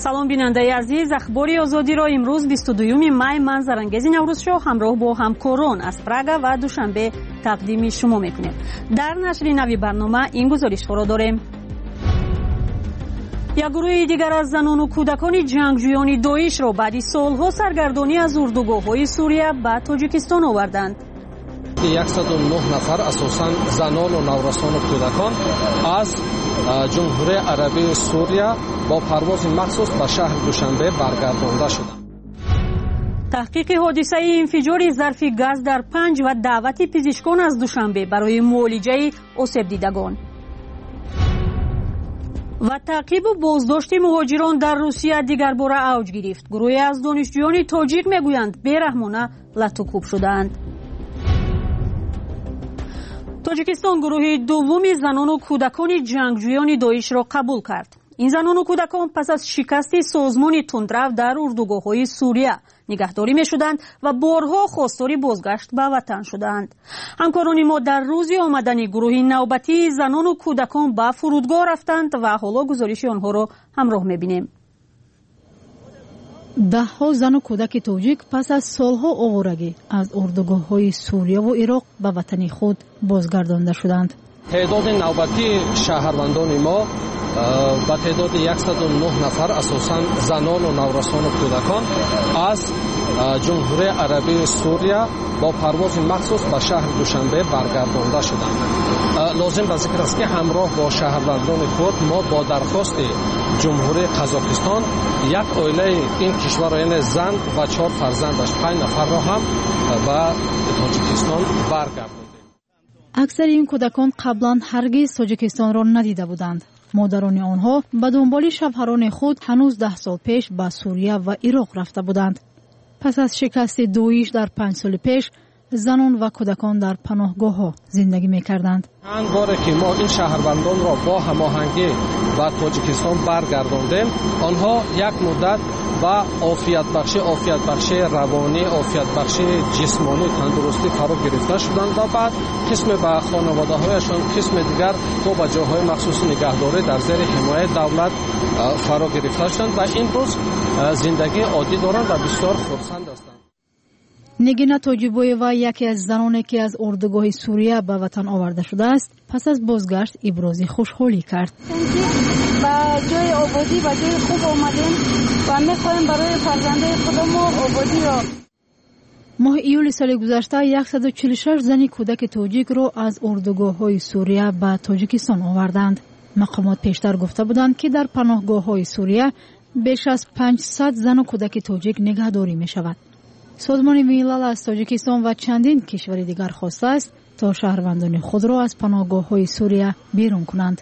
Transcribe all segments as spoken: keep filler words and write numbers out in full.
салом бинандаи азиз, ахбори озодиро имрӯз бисту дуюми май ман Зарангези Наврӯзшоҳ ҳамроҳ бо ҳамкорон аз Прага ва Душанбе тақдими шумо мекунем. дар нашри нави барнома ин гузоришҳоро дорем. як гурӯҳи дигар аз занону кӯдакони ҷангҷӯёни доишро баъди солҳо саргардонӣ аз урдугоҳҳои Сурия ба Тоҷикистон оварданд. яксаду нӯҳ нафар асосан занону наврасону кӯдакон аз ҷумҳурияи арабии Сурия бо парвози махсус ба шаҳри Душанбе баргардонда шуданд. таҳқиқи ҳодисаи инфиҷори зарфи газ дар панҷ ва даъвати пизишкон аз Душанбе барои муолиҷаи осебдидагон. ва таъқибу боздошти муҳоҷирон дар Русия дигарбора авҷ гирифт. гурӯҳе аз донишҷӯёни тоҷик мегӯянд бераҳмона латукӯб шуданд. тоҷикистон гурӯҳи дуввуми занону кӯдакони ҷангҷӯёни доишро қабул кард. ин занону кӯдакон пас аз шикасти созмони тундрав дар урдугоҳҳои Сурия нигаҳдорӣ мешуданд ва борҳо хостори бозгашт ба ватан шуданд. ҳамкорони мо дар рӯзи омадани гурӯҳи навбатии занону кӯдакон ба фурудгоҳ рафтанд ва ҳоло гузориши онҳоро ҳамроҳ мебинем. даҳҳо зану кӯдаки тоҷик пас аз солҳо оварагӣ аз урдугоҳҳои Сурияву Ироқ ба ватани худ бозгардонда шуданд. теъдоди навбатии шаҳрвандони мо ба теъдоди яксаду нӯҳ нафар асосан занону наврасону кӯдакон аз ҷумҳурияи арабии Сурия бо парвози махсус ба шаҳри Душанбе баргардонда шуданд. лозим ба зикр аст ки ҳамроҳ бо шаҳрвандони худ мо бо дархости ҷумҳурии Қазоқистон як оилаи ин кишвар, яъне зан ва чор фарзандаш панҷ нафарро ҳам ба Тоҷикистон баргардондем. аксари ин кӯдакон қаблан ҳаргиз Тоҷикистонро надида буданд. модарони онҳо ба дунболи шавҳарони худ ҳанӯз даҳ сол пеш ба Сурия ва Ироқ рафта буданд. пас аз шикасти доиш дар панҷ соли пеш занон ва кӯдакон дар паноҳгоҳҳо зиндагӣ мекарданд. чанд боре ки мо ин шаҳрвандонро бо ҳамоҳангӣ ба Тоҷикистон баргардондем, онҳо як муддат ба офиятбахшӣ офиятбахшӣ равонӣ, офиятбахшӣ ҷисмонӣ, тандурустӣ фаро гирифта шуданд ва баъд қисме ба хонаводаҳояшон, қисме дигар то ба ҷойҳои махсуси нигаҳдорӣ дар зери ҳимояи давлат фаро гирифта шуданд ва имрӯз зиндагии оддӣ доранд ва бисёр хурсанд ҳастанд. нигина тоҷибоева яке аз заноне ки аз урдугоҳи Сурия ба ватан оварда шудааст, пас аз бозгашт ибрози хушҳолӣ кард. ба ҷои ободӣ, ба ҷои хуб омадем ва мехоҳем барои фарзандаи худамон ободиро. моҳи июли соли гузашта яксаду чилу шаш зани кӯдаки тоҷикро аз урдугоҳҳои Сурия ба Тоҷикистон оварданд. мақомот пештар гуфта буданд ки дар паноҳгоҳҳои Сурия беш аз панҷсад зану кӯдаки тоҷик нигаҳдорӣ мешавад. созмони милал аз Тоҷикистон ва чандин кишвари дигар хостааст то шаҳрвандони худро аз паноҳгоҳҳои Сурия берун кунанд.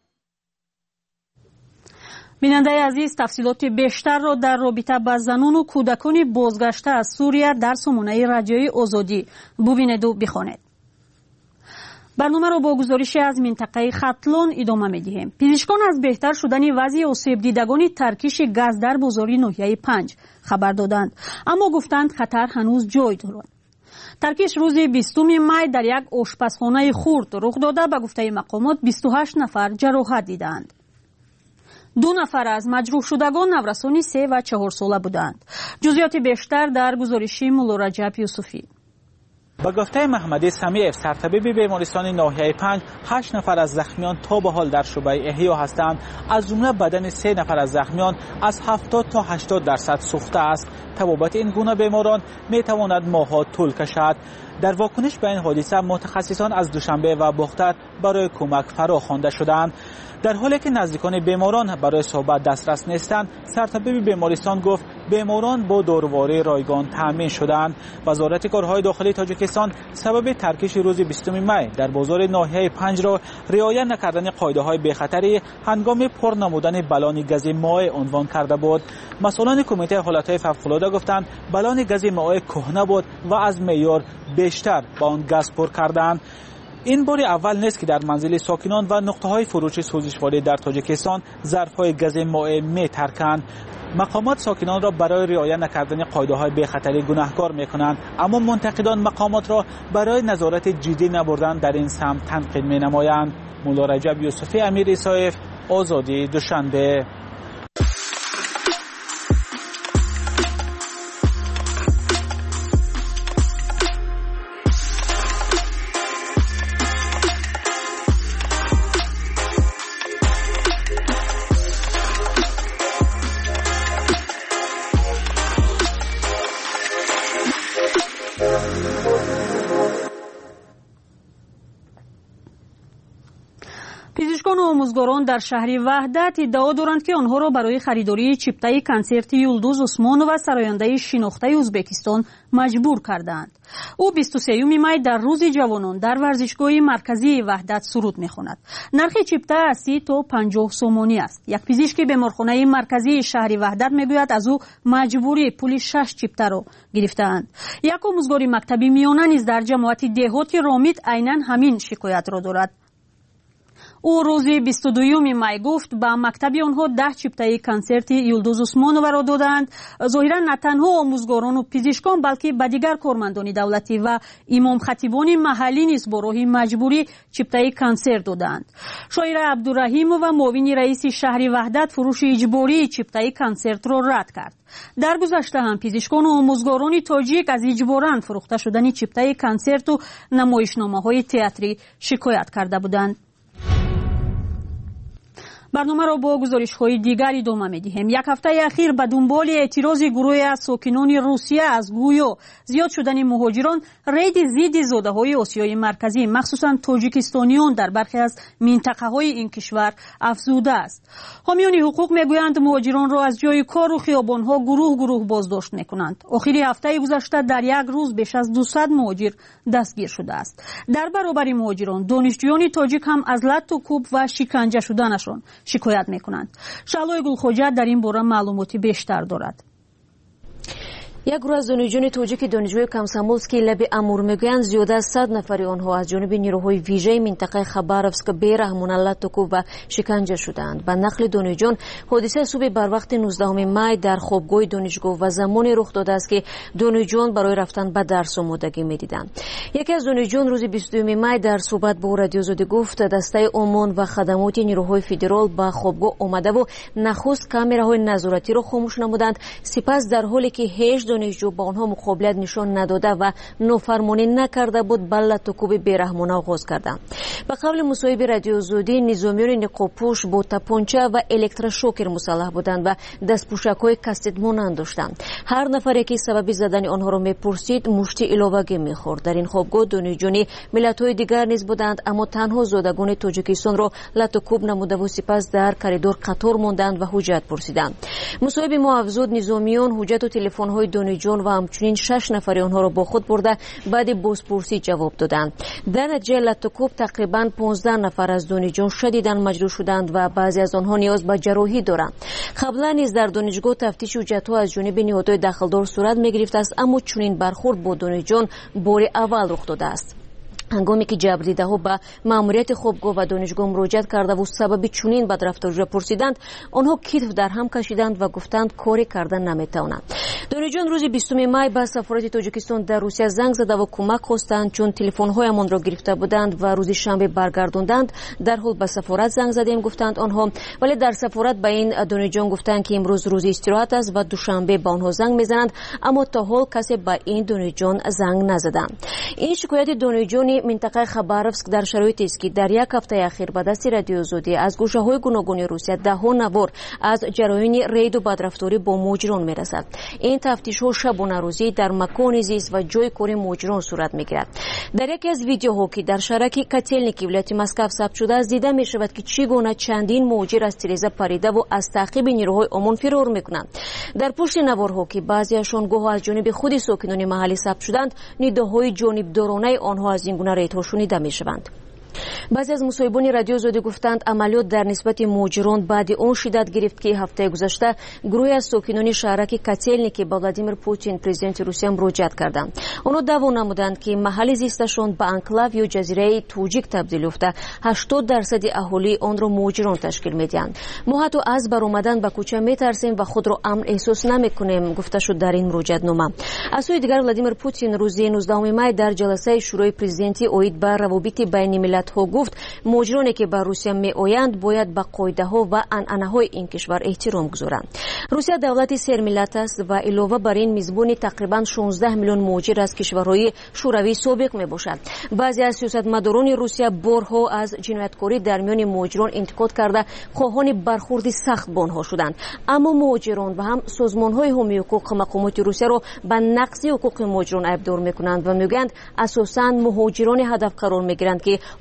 бинандаи азиз, тафсилоти бештарро дар робита ба занону кӯдакони бозгашта аз Сурия дар сомонаи радиои Озодӣ бубинеду бихонед. барномаро бо гузориши аз минтақаи Хатлон идома медиҳем. пизишкон аз беҳтар шудани вазъи осебдидагони таркиши газ дар бозори ноҳияи панҷ хабар доданд, аммо гуфтанд хатар ҳанӯз ҷой дорад. таркиш рӯзи бистуми май дар як ошпазхонаи хурд рух дода, ба гуфтаи мақомот бисту ҳашт нафар ҷароҳат дидаанд. ду нафар аз маҷрӯҳшудагон наврасони се ва чаҳорсола буданд. ҷузъиёти бештар дар гузориши Муллораҷаб Юсуфӣ. با گفته محمدی سمیف سرطبیب بیمارستان ناحیه پنج، هشت نفر از زخمیان تا به حال در شعبه احیا هستند. از جمله بدن سه نفر از زخمیان از هفتاد تا هشتاد درصد سوخته است. طبابت این گونه بیماران می تواند ماه‌ها طول کشد. در واکنش به این حادثه متخصصان از دوشنبه و بختر برای کمک فرا خوانده شدند. در حالی که نزدیکان بیماران برای صحبت دسترس نیستند، سرطبیب بیمارستان گفت بیماران با داروهای رایگان تامین شدند. وزارت کارهای داخلی تاجیکستان سبب ترکیش روز بیستم می در بازار ناحیه پنج را رعایت نکردن قاعده‌های بی‌خطری هنگام پر نمودن بلان گاز مائع عنوان کرده بود. مسئولان کمیته حالتهای فوق‌العاده گفتند بلان گاز مائع کهنه بود و از معیار بیشتر با آن گاز پر کردند. این بار اول نیست که در منزل ساکنان و نقطه‌های فروش سوزشواری در تاجیکستان ظرف‌های گاز مائع می‌ترکند. مقامات ساکنان را برای رعایت نکردن قاعده‌های بی‌خطری گناهکار می‌کنند، اما منتقدان مقامات را برای نظارت جدی نبردن در این سمت تنقید می‌نمایند. مولارجب یوسفی، امیر ایسایف، آزادی، دوشنبه. پزشکان و آموزگاران در شهر وحدت ادعا دارند که آنها را برای خریداری چیپتای کنسرت یلدوز عثمانو و سراینده شناخته ازبکستان مجبور کردند. او بیست و سه می در روز جوانان در ورزشگاه مرکزی وحدت سرود می‌خواند. نرخ چیپتا از سی تا پنجاه سومانی است. یک پزشک بیمارخانه مرکزی شهر وحدت میگوید از او مجبوری پول شش چیپتا را گرفتند. یک آموزگار مکتبی میانه نیز در جماعت دهات رامید عیناً همین شکایت را دارد. او روز بیست و دو می گفت با مکتبی آنها ده چیپتای کنسرت یلدوز عثمانو را دادند. ظاهرا نه تنها آموزگاران و پزشکان بلکه به دیگر کارمندان دولتی و امام خطیبان محلی نیز با راه مجبوری چیپتای کنسرت دادند. شاعر عبدالرحیم و معاون رئیس شهر وحدت فروش اجباری چیپتای کنسرت را رد کرد. در گذشته هم پزشکان و آموزگاران تاجیک از اجباراً فروخته شدن چیپتای کنسرت و نمایشنامه‌های تئاتری شکایت کرده بودند. برنامه را با گزارش‌های دیگر ادامه می‌دهیم. یک هفته اخیر به دنبال اعتراض گروهی از ساکنان روسیه از گویا زیاد شدن مهاجران، رید ضد زاده‌های آسیای مرکزی مخصوصاً تاجیکستانیان در برخی از منطقه‌های این کشور افزوده است. حامیان حقوق میگویند مهاجران را از جای کار و خیابان‌ها گروه گروه بازداشت می‌کنند. آخر هفته گذشته در یک روز بیش از دویست مهاجر دستگیر شده است. در برابر مهاجران، دانشجویان تاجیک هم از لط و کوب و شکنجه شدنشان شکایت میکنند. شعلای گلخوجه در این باره معلوماتی بیشتر دارد. یک گروه از دانشجویان تاجیک دانشگاه کامسامولسکی لب امور میگویند زیاده از صد نفر آنها از جانب نیروهای ویژه منطقه خباروفسک بی‌رحمانه لط و کوب و شکنجه شدند. به نقل دانشجویان، حادثه صبح بر وقت نوزدهم می در خوابگاه دانشگاه و زمانی رخ داده است که دانشجویان برای رفتن به درس آمادگی می‌دیدند. یکی از دانشجویان روز بیست و دو می در صحبت با رادیو آزادی گفت دسته امان و خدمات نیروهای فدرال به خوابگاه آمده و نخست کامراهای نظارتی را خاموش نمودند، سپس در حالی که هیچ دانشجو با آنها مقابلت نشان نداده و نافرمانی نکرده بود بلت و کوب بی‌رحمانه آغاز کردند. به قول مصاحبه رادیو آزادی، نظامیان نقابپوش با تپانچه و الکتروشوکر مسلح بودند و دستپوشک‌های کاستت مانند داشتند. هر نفری که سبب زدن آنها را میپرسید مشتی علاوه‌ای می‌خورد. در این خوابگاه دانشجویان ملت‌های دیگر نیز بودند، اما تنها زادگان تاجیکستان را لط و کوب نموده و سپس در کریدور قطار ماندند و حجت پرسیدند. مصاحبه ما افزود نظامیان حجت و تلفن‌های دانشجویان و همچنین شش نفر آنها را با خود برده بعد بازپرسی جواب دادند. در نتیجه لط و کوب تقریباً پانزده نفر از دانشجویان شدیداً مجروح شدند و بعضی از آنها نیاز به جراحی دارند. قبلا نیز در دانشگاه تفتیش حجت‌ها از جانب نهادهای دخلدار صورت می‌گرفت است، اما چنین برخورد با دانشجویان بار اول رخ داده است. هنگامی که جبریده‌ها به ماموریت خوابگاه و دانشگاه مراجعت کرده و سبب چنین بدرفتاری را پرسیدند، آنها کتف در هم کشیدند و گفتند کاری کردن نمی‌توانند. دانشجویان روز بیستم می به سفارت تاجیکستان در روسیه زنگ زده و کمک خواستند، چون تلفن‌هایمان را گرفته بودند و روز شنبه برگرداندند. در حال به سفارت زنگ زدیم گفتند آنها، ولی در سفارت به این دانشجویان گفتند که امروز روز استراحت است و دوشنبه به آنها زنگ می‌زنند، اما تا حال کسی به این دانشجویان زنگ نزدند. این شکایت دانشجویان منطقه خباروفسک در شرایطی است که در یک هفته اخیر به دست رادیو آزادی از گوشه‌های گوناگون روسیه ده‌ها نوار از جرایم رید و بدرفتاری با مهاجران می‌رسد. این تفتیش‌ها شبانه روزی در مکان زیست و جای کار مهاجران صورت می‌گیرد. در یکی از ویدیوها که در شهرک کاتلنیکی ولایت مسکو ثبت شده است دیده می‌شود که چگونه چندین مهاجر از تریزه پریده و از تعقیب نیروهای امن فرار می‌کنند. در پشت نوارها که بعضی‌هاشان گاه از جانب خود ساکنان محلی ثبت شدند، نداهای جانبدارانه آنها از این گونه ریت‌ها شنیده می‌شوند. بعضی از مصاحبان رادیو آزادی گفتند عملیات در نسبت مهاجران بعد اون شدت گرفت که هفته گذشته گروهی از ساکنان شهرک کاتلنیکی با ولادیمیر پوتین پرزیدنت روسیه مراجعت کردند. آنها دعوا نمودند که محل زیستشان به انکلاو یا جزیره توجیک تبدیل یافته، هشتاد درصد اهالی آن را مهاجران تشکیل میدهند. ما حتی از برآمدن به کوچه میترسیم و خود را امن احساس نمیکنیم، گفته شد در این مراجعتنامه. از سوی دیگر ولادیمیر پوتین روز نوزدهم می در جلسه شورای پرزیدنتی اوید بر روابط بین ها گفت مهاجرانی که به روسیه می آیند باید به قاعده ها و عنعنه های این کشور احترام گذارند. روسیه دولتی سر ملت است و علاوه بر این میزبان تقریبا شانزده میلیون مهاجر از کشورهای شوروی سابق می باشد. بعضی از سیاستمداران روسیه بارها از جنایتکاری در میان مهاجران انتقاد کرده خواهان برخورد سخت با آنها شدند، اما مهاجران و هم سازمان های حقوقی حقوق مقامات روسیه را به نقض حقوق مهاجران ابدار میکنند و میگویند اساساً مهاجران هدف قرار میگیرند که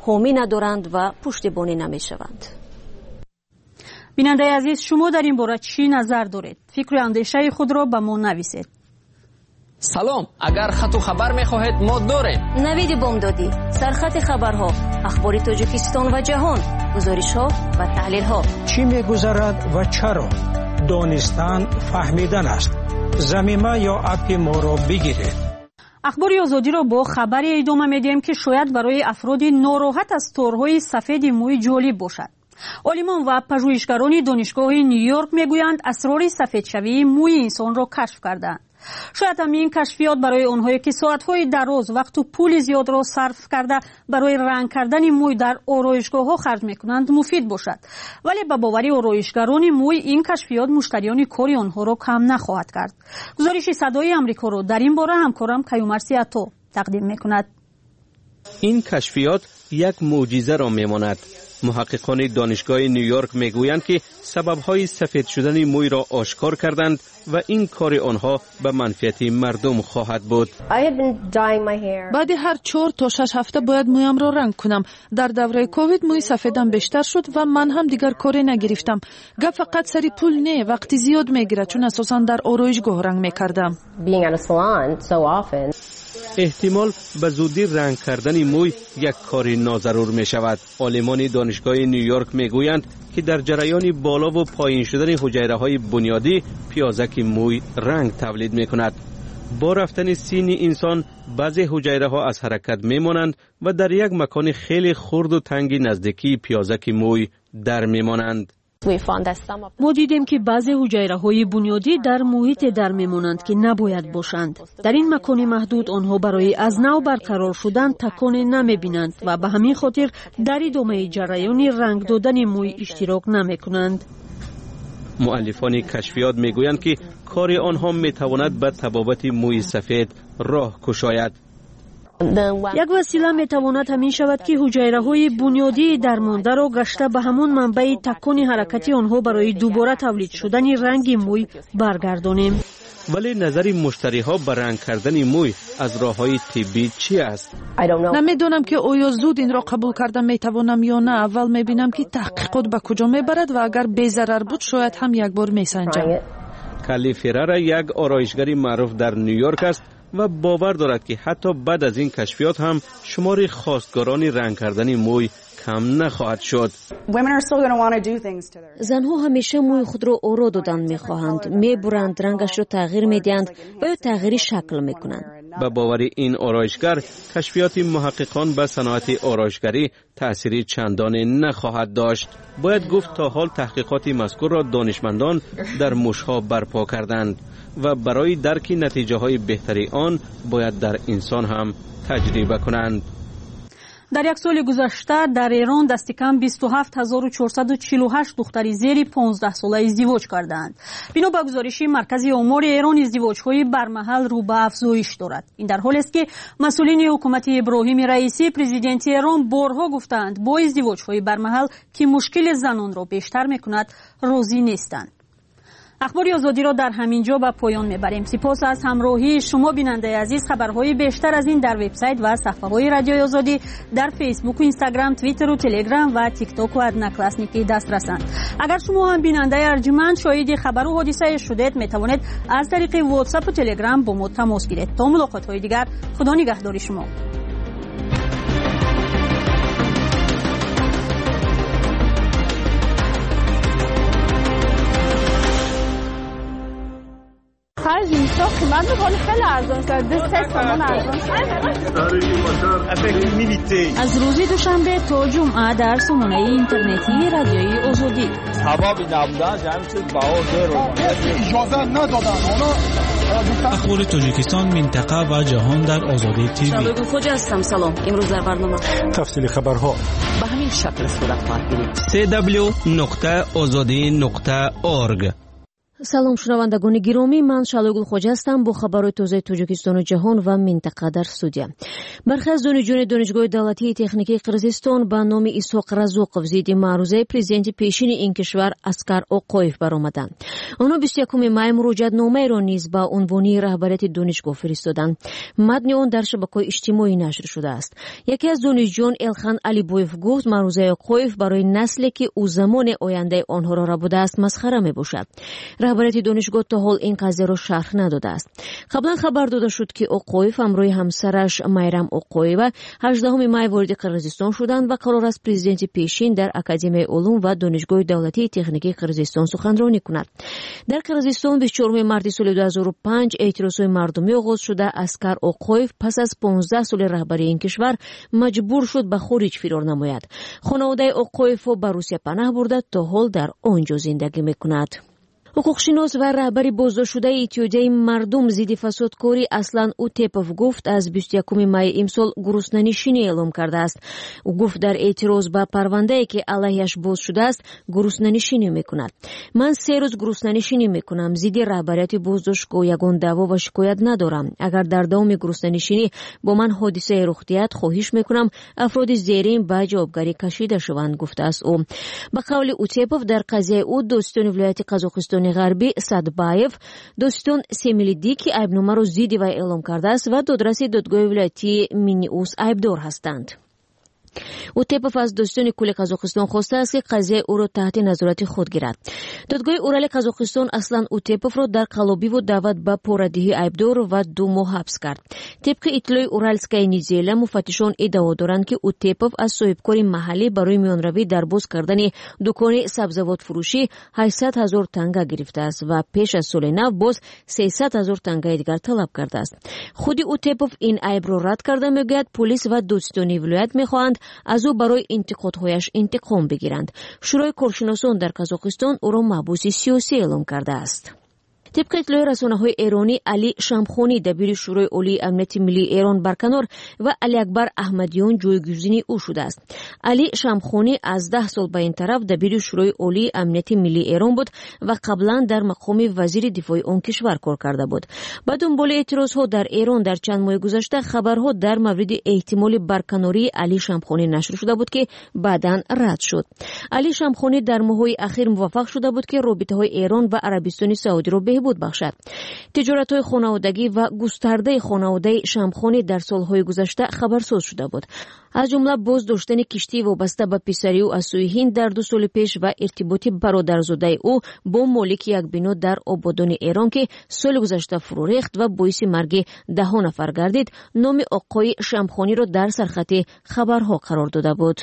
حامی ندارند و پشتیبانی نمیشوند. بیننده عزیز، شما در این باره چی نظر دارید؟ فکر و اندیشه خود را به ما نویسید. سلام، اگر خط و خبر میخواهید ما داریم. نوید بامدادی، سرخط خبرها، اخبار تاجیکستان و جهان، گزارش ها و تحلیل ها. چی میگذرد و چرا؟ دانستن فهمیدن است. زمینه یا اپی ما را بگیرید. اخبار آزادی را با خبری ادامه میدیم که شاید برای افراد ناراحت از تورهای سفید موی جالب باشد. عالمان و پژوهشگران دانشگاه نیویورک میگویند اسرار سفیدشوی موی انسان را کشف کردند. شاید هم این کشفیات برای آنهایی که ساعتهای دراز وقت و پول زیاد را صرف کرده برای رنگ کردن موی در آرایشگاه ها خرج میکنند مفید باشد، ولی به باور آرایشگران موی این کشفیات مشتریان کاری آنها را کم نخواهد کرد. گزارش صدای آمریکا را در این باره همکارم کیومرثی عطا تقدیم میکند. این کشفیات یک معجزه را میماند. محققان دانشگاه نیویورک میگویند که سبب‌های سفید شدن موی را آشکار کردند و این کار آنها به منفعت مردم خواهد بود. بعد هر چهار تا شش هفته باید مویم را رنگ کنم. در دوره کووید موی سفیدم بیشتر شد و من هم دیگر کاری نگرفتم. گپ فقط سری پول نه، وقتی زیاد میگیره، چون اساساً در آرایشگاه رنگ میکردم. احتمال به زودی رنگ کردن موی یک کاری ناضرور می شود. عالمان دانشگاه نیویورک می گویند که در جریان بالا و پایین شدن حجیره های بنیادی پیازک موی رنگ تولید می کند. با رفتن سین انسان بعضی حجیره ها از حرکت می مانند و در یک مکان خیلی خرد و تنگ نزدیکی پیازک موی در می مانند. ما دیدیم که بعضی حجیره های بنیادی در محیط در میمانند که نباید باشند. در این مکان محدود آنها برای از نو برقرار شدن تکان نمی بینند و به همین خاطر در ادامه جریان رنگ دادن موی اشتراک نمی کنند. مؤلفان کشفیات می گویند که کار آنها می تواند به تبابت موی سفید راه کشاید. یک وسیله می تواند همین شود که حجیره های بنیادی درمانده را گشته به همون منبع تکان حرکتی آنها برای دوباره تولید شدن رنگ موی برگردانیم. ولی نظر مشتری ها به رنگ کردن موی از راه های طبی چی است؟ نمیدونم که آیا زود این را قبول کردن می توانم یا نه. اول می بینم که تحقیقات به کجا می برد و اگر بی ضرر بود شاید هم یک بار می سنجم. کلی فرر یک آرایشگر معروف در نیویورک است و باور دارد که حتی بعد از این کشفیات هم شمار خواستگاران رنگ کردن موی کم نخواهد شد. زنها همیشه موی خود را آرا دادن می‌خواهند، می‌برند، رنگش را تغییر می‌دهند و یا تغییر شکل می‌کنند. به باور این آرایشگر، کشفیات محققان به صنعت آرایشگری تأثیری چندانی نخواهد داشت. باید گفت تا حال تحقیقات مذکور را دانشمندان در موشها برپا کردند و برای درک نتیجه های بهتری آن باید در انسان هم تجربه کنند. در یک سال گذشته در ایران دست کم بیست و هفت هزار و چهارصد و چهل و هشت دختری زیر پانزده ساله ازدواج کردند. بنا به گزارش مرکز آمار ایران ازدواج‌های برمحل رو به افزایش دارد. این در حالی است که مسئولین حکومت ابراهیم رئیسی پرزیدنت ایران بارها گفتند با ازدواج‌های برمحل که مشکل زنان را بیشتر می‌کند راضی نیستند. اخبار آزادی را در همین جا به پایان میبریم. سپاس از همراهی شما بیننده عزیز. خبرهای بیشتر از این در وبسایت و صفحه‌های رادیوی آزادی در فیسبوک و اینستاگرام، توییتر و تلگرام و تیک تاک و ادناکلاسنیکی دسترسند. اگر شما هم بیننده ارجمند شاهد خبر و حادثه شدید میتوانید از طریق واتساپ و تلگرام با ما تماس گیرید. تا ملاقات‌های دیگر، خدا نگهدار شما. خرج اینجا قیمت بکنه خیلی ارزان شد. دو سه تومن ارزان شد. از روز دوشنبه تا جمعه در سامانه اینترنتی رادیوی آزادی. هوا نبودن جمع شد بها زیر اجازه ندادن. اخبار تاجیکستان، منطقه و جهان در آزادی تیوی. شبگون خوجا هستم. سلام. امروز در برنامه تفصیل خبرها به همین شکل صورت خواهد گرفت. دبلیو دبلیو دبلیو دات آزادی دات اورگ салом шунавандагони гиромӣ, ман Шалойгул Хоҷа ҳастам бо хабарҳои тозаи Тоҷикистону ҷаҳон ва минтақа дар студия. Бархе аз донишҷӯёни донишгоҳи давлатии техникии Қирғизистон ба номи Исҳоқ Разуқов зидди маърузаи президенти пешини ин кишвар Аскар Оқоев баромаданд. онҳо бисту якуми май муроҷиатномаеро низ ба унвонии раҳбарияти донишгоҳ фиристоданд. матни он дар шабакаҳои иҷтимоӣ нашр шудааст. яке аз донишҷӯён Элхан Алибоев гуфт, маърузаи Оқоев барои насле ки ӯ замони ояндаи онҳоро рабудааст масхара мебошад. раҳбарияти донишгоҳ то ҳол ин қазияро шарҳ надодааст. қаблан хабар дода шуд ки Оқоев ҳамроҳи ҳамсараш Майрам Оқоева ҳаждаҳуми май вориди Қирғизистон шуданд ва қарор аст президенти пешин дар Академияи улум ва донишгоҳи давлатии техникии Қирғизистон суханронӣ кунад. дар Қирғизистон бисту чорум марти соли ду ҳазору панҷ эътирозҳои мардумӣ оғоз шуда Аскар Оқоев пас аз понздаҳ соли раҳбарии ин кишвар маҷбур шуд ба хориҷ фирор намояд. хонаводаи Оқоевҳо ба Русия панаҳ бурда то ҳол дар он ҷо зиндагӣ мекунад. ҳуқуқшинос ва раҳбари боздоштшудаи иттиҳодияи мардум зидди фасодкорӣ Аслан Утепов гуфт, аз бисту якуми майи имсол гуруснанишинӣ эълом кардааст. ӯ гуфт, дар эътироз ба парвандае ки алайҳаш боз шудааст, гуруснанишинӣ мекунад. ман се рӯз гуруснанишинӣ мекунам. зидди раҳбарияти боздоштгоҳ ягон даъво ва шикоят надорам. агар дар давоми гуруснанишинӣ бо ман ҳодисае рух диҳад, хоҳиш мекунам афроди зерин ба ҷавобгарӣ кашида шаванд, гуфтааст ӯ. ба қавли Утепов, дар қазияи ӯ достиёни вилояти Қазоқистон ғарбӣ Садбаев, достон Семилидӣ ки айбномаро зидди вай эълом кардааст ва додраси додгоҳи вилоятии Миниус айбдор ҳастанд. Утепов аз достиёни кулли Қазоқистон хостааст ки қазияи ӯро таҳти назорати худ гирад. додгоҳи урали Қазоқистон Аслан Утеповро дар қалобиву даъват ба порадиҳӣ айбдор ва ду моҳ ҳабс кард. тибқи иттилои Уральская неделя, муфаттишон иддао доранд ки Утепов аз соҳибкори маҳаллӣ барои миёнаравӣ дар боз кардани дукони сабзавотфурӯшӣ ҳашт ҳазор танга гирифтааст ва пеш аз соли нав боз сесад ҳазор тангаи дигар талаб кардааст. худи Утепов ин айбро рад карда мегӯяд, полис ва достиёни вилоят мехоҳанд аз ӯ барои интиқодҳояш интиқом бигиранд. шӯрои коршиносон дар Қазоқистон ӯро маҳбуси сиёсӣ эълом кардааст. طبق اطلاع رسانه‌های ایرانی، علی شمخونی دبیر شورای عالی امنیت ملی ایران برکنار و علی اکبر احمدیون جایگزین او شده است. علی شمخونی از ده سال به این طرف دبیر شورای عالی امنیت ملی ایران بود و قبلا در مقام وزیر دفاع آن کشور کار کرده بود. با دنبال اعتراضها در ایران در چند ماه گذشته خبرها در مورد احتمال برکناری علی شمخونی نشر شده بود که بعداً رد شد. علی شمخونی در ماه‌های اخیر موفق شده بود که رابطه‌های ایران و عربستان سعودی را بهبود بخشد. تجارت‌های خانوادگی و گسترده خانواده شمخونی در سال‌های گذشته خبرساز شده بود. از جمله باز داشتن کشتی وابسته به پسری او از سوی هند در دو سال پیش و ارتباط برادرزاده او با مالک یک بنا در آبادان ایران که سال گذشته فرو ریخت و باعث مرگ ده نفر گردید، نام آقای شمخونی را در سرخط خبرها قرار داده بود.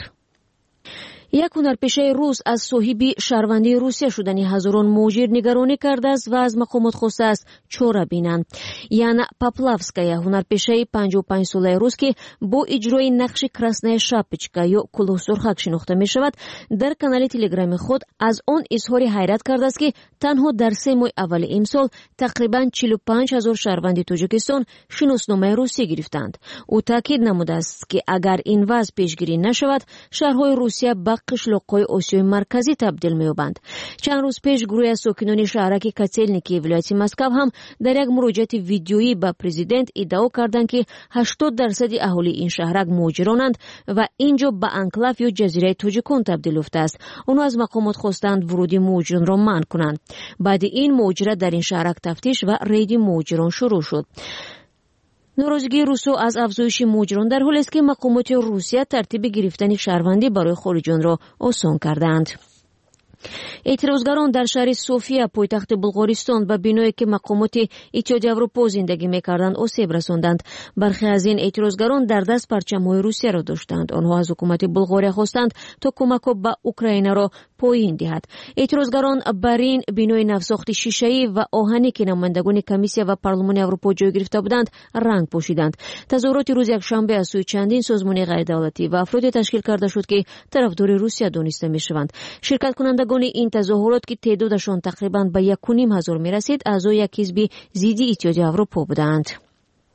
یک هنرپیشه روس از صاحب شهروندی روسیه شدن هزاران مهاجر نگرانی کرده است و از مقامات خواسته است چاره بینند. یانا پاپلافسکایا هنرپیشه پنجاه و پنج ساله روس که با اجرای نقش کراسنای شاپچکا یا کلاه سرخک شناخته می شود، در کانال تلگرام خود از آن اظهار حیرت کرده است که تنها در سه ماه اول امسال تقریبا چهل و پنج هزار شهروند تاجیکستان شناسنامه روسیه گرفتند. او تاکید نموده است که اگر این وضع پیشگیری نشود، شهرهای روسیه به قشلاق‌های آسیای مرکزی تبدیل می‌یابند. چند روز پیش گروهی از ساکنان شهرک کاتلنیکی ولایت مسکو هم در یک مراجعه ویدیویی به پرزیدنت ادعا کردند که هشتاد درصد اهالی این شهرک مهاجرانند و اینجا به انکلاو یا جزیره تاجیکان تبدیل یافته است. آنها از مقامات خواستند ورود مهاجران را منع کنند. بعد این مهاجرت در این شهرک تفتیش و رید مهاجران شروع شد. ناراضگی روسو از افزایش مهاجران در حالی است که مقامات روسیه ترتیب گرفتن شهروندی برای خارجیان را آسان کردند. اعتراضگران در شهر صوفیا پایتخت بلغارستان به بنایی که مقامات اتحادیه اروپا زندگی می‌کردند آسیب رساندند. برخی از این اعتراضگران در دست پرچم‌های روسیه را داشتند. آنها از حکومت بلغاریا خواستند تا کمک به اوکراین را پایین دهد. اعتراضگران بر این بنای نوساخت شیشه‌ای و آهنی که نمایندگان کمیسیون و پارلمان اروپا جای گرفته بودند رنگ پوشیدند. تظاهرات روز یکشنبه از سوی چندین سازمان غیردولتی و افرادی تشکیل کرده شد که طرفدار روسیه دانسته می‌شوند. شرکت کنندگان این تظاهرات که تعدادشان تقریباً به یک و نیم هزار می‌رسید، اعضای یک حزب ضد اتحادیه اروپا بودند.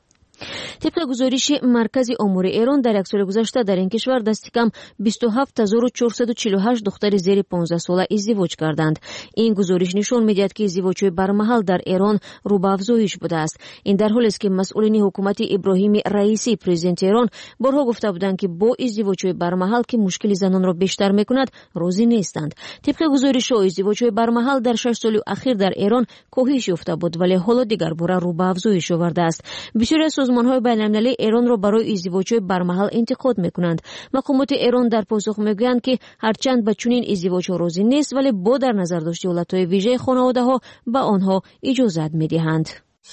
طبق گزارش مرکز امور ایران در یک سال گذشته در این کشور دست کم بیست و هفت هزار و چهارصد و چهل و هشت دختر زیر پانزده ساله ازدواج کردند. این گزارش نشان می‌دهد که ازدواج‌های برمحل در ایران رو به افزایش بوده است. این در حالی است که مسئولین حکومت ابراهیم رئیسی پرزیدنت ایران بارها گفته بودند که با ازدواج‌های برمحل که مشکل زنان را بیشتر می‌کند راضی نیستند. طبق گزارش‌ها ازدواج‌های برمحل در شش سال اخیر در ایران کاهش یافته بود ولی حالا دیگر باره رو به افزایش آورده است. بسیاری از سازمان‌های بین‌المللی ایران را برای ازدواج‌های برمحل انتقاد می‌کنند. مقامات ایران در پاسخ می‌گویند که هرچند به چنین ازدواج‌ها راضی نیست ولی با در نظر داشت حالت‌های ویژه خانواده‌ها به آنها اجازه می‌دهند.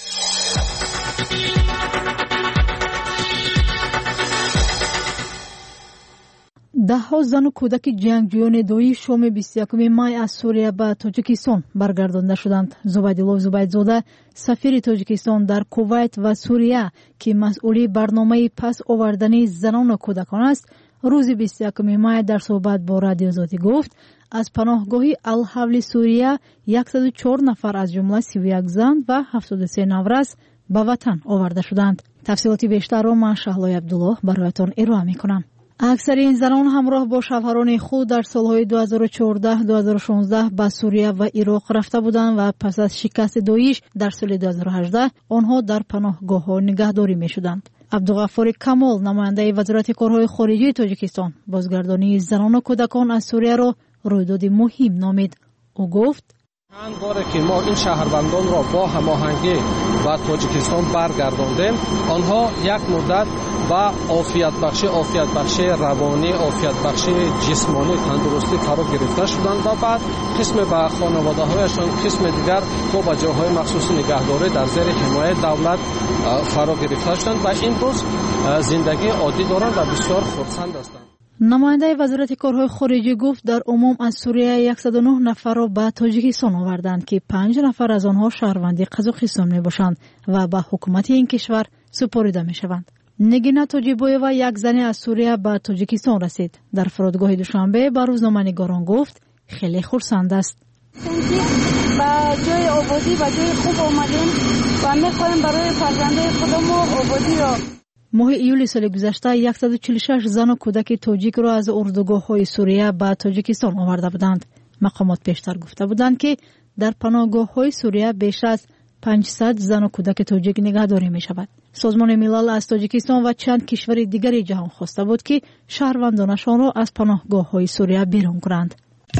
ده ها زن و کودک جنگجویان دویی شام بیست و یکم مای از سوریه به تاجیکستان برگردانده شدند. زبیدالله زبیدزاده سفیر تاجیکستان در کویت و سوریه که مسئول برنامه پس آوردن زنان و کودکان است روز بیست و یکم مای در صحبت با رادیو آزادی گفت از پناهگاهی الحول سوریه صد و چهار نفر از جمله سی و یک زن و هفتاد و سه نورس به وطن آورده شدند. تفصیلات بیشتر را من شهلای عبدالله برایتان ارائه می‌کنم. اکثر این زنان همراه با شوهران خود در سالهای دو هزار و چهارده دو هزار و شانزده به سوریه و عراق رفته بودند و پس از شکست داعش در سال دو هزار و هجده آنها در پناهگاه‌ها نگهداری می‌شدند. عبدالغفار کمال نماینده وزارت کارهای خارجه تاجیکستان بازگردانی زنان و کودکان از سوریه را رویداد مهم نامید. او گفت چند باره که ما این شهروندان را با هماهنگی با تاجیکستان برگرداندیم آنها یک مدت با عافیت بخشی عافیت بخشی روانی عافیت بخشی جسمانی تندرستی فرا گرفته شدند و بعد قسم به خانواده هایشان قسم دیگر با به جاهای مخصوص نگهداری در زیر حمایت دولت فرا گرفته شدند و این روز زندگی عادی دارند و بسیار خرسند هستند. نماینده وزارت کارهای خارجه گفت در عموم از سوریه صد و نه نفر را به تاجیکستان آوردند که پنج نفر از آنها شهروند قزاقستان میباشند و به حکومت این کشور سپرده میشوند. نگینا توجیبویوا یک زن از سوریه به تاجیکستان رسید. در فرودگاه دوشنبه به روزنامه‌نگاران گفت خیلی خرسند است. با جای آبادی و جای خوب آمدیم و میخواهیم برای فرزندان خودمون آبادی را. ماه ایول سال گذشته صد و چهل و شش زن و کودک تاجیک را از اردوگاه‌های سوریه به تاجیکستان آورده بودند. مقامات پیشتر گفته بودند که در پناهگاه‌های سوریه بیش از پانصد زن و کودک تاجیک نگهداری می شود. سازمان ملل از تاجیکستان و چند کشور دیگری جهان خواسته بود که شهروندانشان را از پناهگاه‌های سوریه بیرون کنند.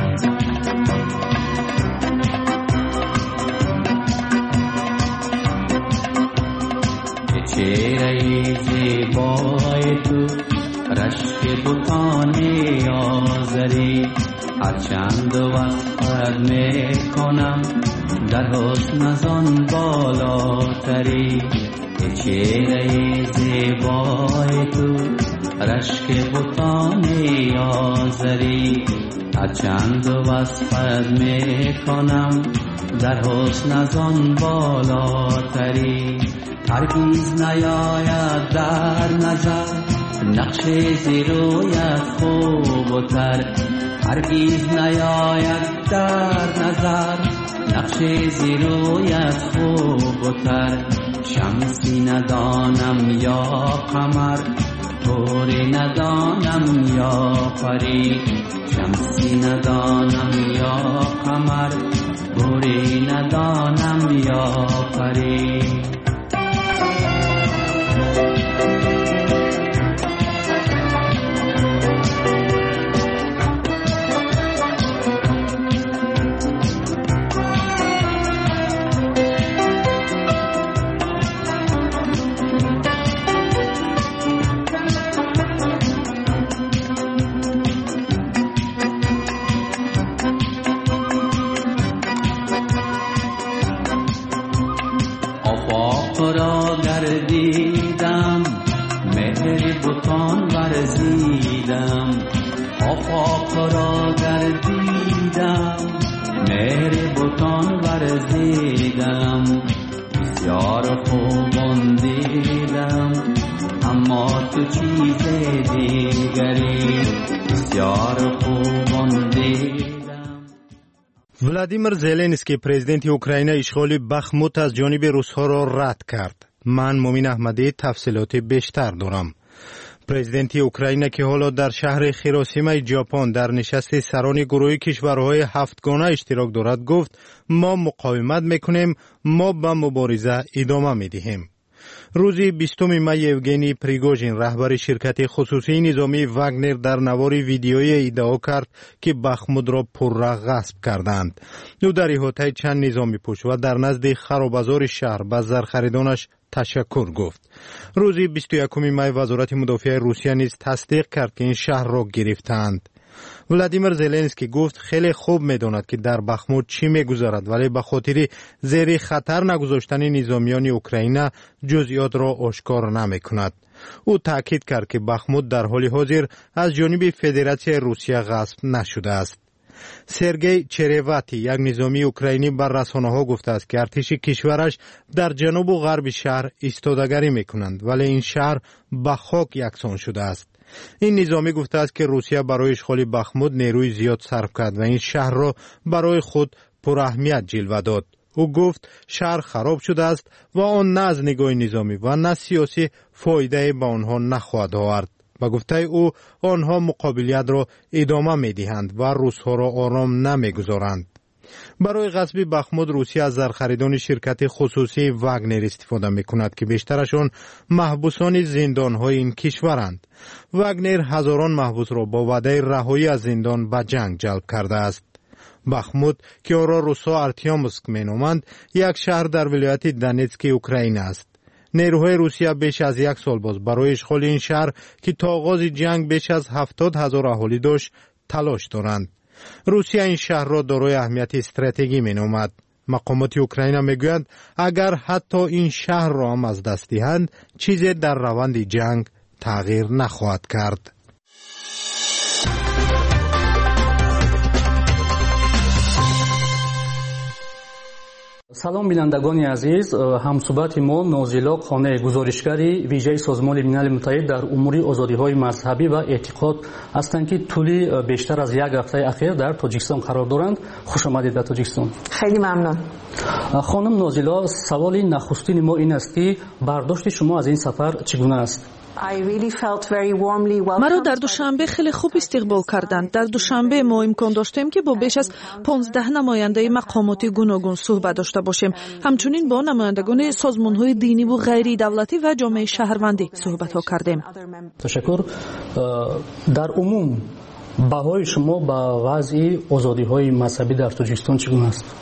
چهره زیبای تو رشک بوتانی آزری هرچند وقت می کنم در حسن از آن بالاتری. چهره زیبای تو رشک بوتانی آزری هرچند وصفت می کنم در حسن از آن بالاتری. هرگیز نیاید در نظر نقش زیرویت خوب و تر. هرگیز نیاید در نظر نقش زیرویت خوب و تر. شمسی ندانم یا قمر طوری ندانم یا پری. شمسی ندانم یا قمر طوری ندانم یا پری. را گردیدم مهر بوتان ورزیدم. آفاق را گردیدم مهر بوتان ورزیدم. بسیار خوبان دیدم اما تو چیز دیگری. بسیار خوبان دیدم. ولادیمیر زلنسکی پرزیدنت اوکراین اشغال بخموت از جانب روس‌ها را رد کرد. من مومین احمدی تفصیلات بیشتر دارم. پرزیدنت اوکراین که حالا در شهر هیروشیما ژاپن در نشست سران گروه کشورهای هفتگانه اشتراک دارد گفت ما مقاومت میکنیم، ما به مبارزه ادامه میدهیم. روز بیستم می یوگنی پریگوژین رهبر شرکت خصوصی نظامی واگنر در نوار ویدیویی ادعا کرد که بخمود را پرره غصب کردند. او در احاطه چند نظامی پوش و در نزد خرابازار شهر به زرخریدانش تشکر گفت. روز بیست و یکم می وزارت مدافع روسیه نیز تصدیق کرد که این شهر را گرفتند. ولادیمیر زلنسکی گفت خیلی خوب میداند که در بخمود چی میگذرد، ولی به خاطر زیر خطر نگذاشتن نظامیان اوکراین جزئیات را آشکار نمیکند. او تاکید کرد که بخمود در حال حاضر از جانب فدراسیون روسیه غصب نشده است. سرگئی چریواتی یک نظامی اوکراینی بر رسانه‌ها گفته است که ارتش کشورش در جنوب و غرب شهر ایستادگی میکنند، ولی این شهر به خاک یکسان شده است. این نظامی گفته است که روسیه برای اشغال بخمود نیروی زیاد صرف کرد و این شهر را برای خود پر اهمیت جلوه داد. او گفت شهر خراب شده است و آن نه از نگاه نظامی و نه سیاسی فایده به آنها نخواهد آورد. با گفته او آنها مقابلیت را ادامه میدهند و روسها را آرام نمیگذارند. برای غصب بخمود روسیه از زرخریدان شرکت خصوصی واگنر استفاده میکند که بیشترشان محبوسان زندانهای این کشورند. واگنر هزاران محبوس را با وعده رهایی از زندان به جنگ جلب کرده است. بخمود که آن را روسا ارتیاموسک مینامند یک شهر در ولایت دونتسک اوکراین است. نیروهای روسیه بیش از یک سال باز برای اشغال این شهر که تا آغاز جنگ بیش از هفتاد هزار اهالی داشت تلاش دارند. روسیه این شهر را دارای اهمیت استراتژیکی مینامد. مقامات اوکراین میگویند اگر حتی این شهر را هم از دست دهند چیزی در روند جنگ تغییر نخواهد کرد. салом бинандагони азиз, ҳамсӯҳбати мо нозила қонеъ гузоришгари вижаи созмони милали муттаҳид дар умури озодиҳои мазҳабӣ ва эътиқод ҳастанд ки тӯли бештар аз як ҳафтаи ахир дар тоҷикистон қарор доранд. хушомадед ба тоҷикистон. хеле мамнун. хонум нозила, саволи нахустини мо ин аст ки бардошти шумо аз ин сафар чӣ гуна аст? маро дар душанбе хеле хуб истиқбол карданд. дар душанбе мо имкон доштем ки бо беш аз понздаҳ намояндаи мақомоти гуногун суҳбат дошта бошем. ҳамчунин бо намояндагони созмонҳои диниву ғайридавлатӣ ва ҷомеаи шаҳрвандӣ суҳбатҳо кардем. ташаккур. дар умум баҳои шумо ба вазъи озодиҳои мазҳабӣ дар тоҷикистон чӣ гуна аст?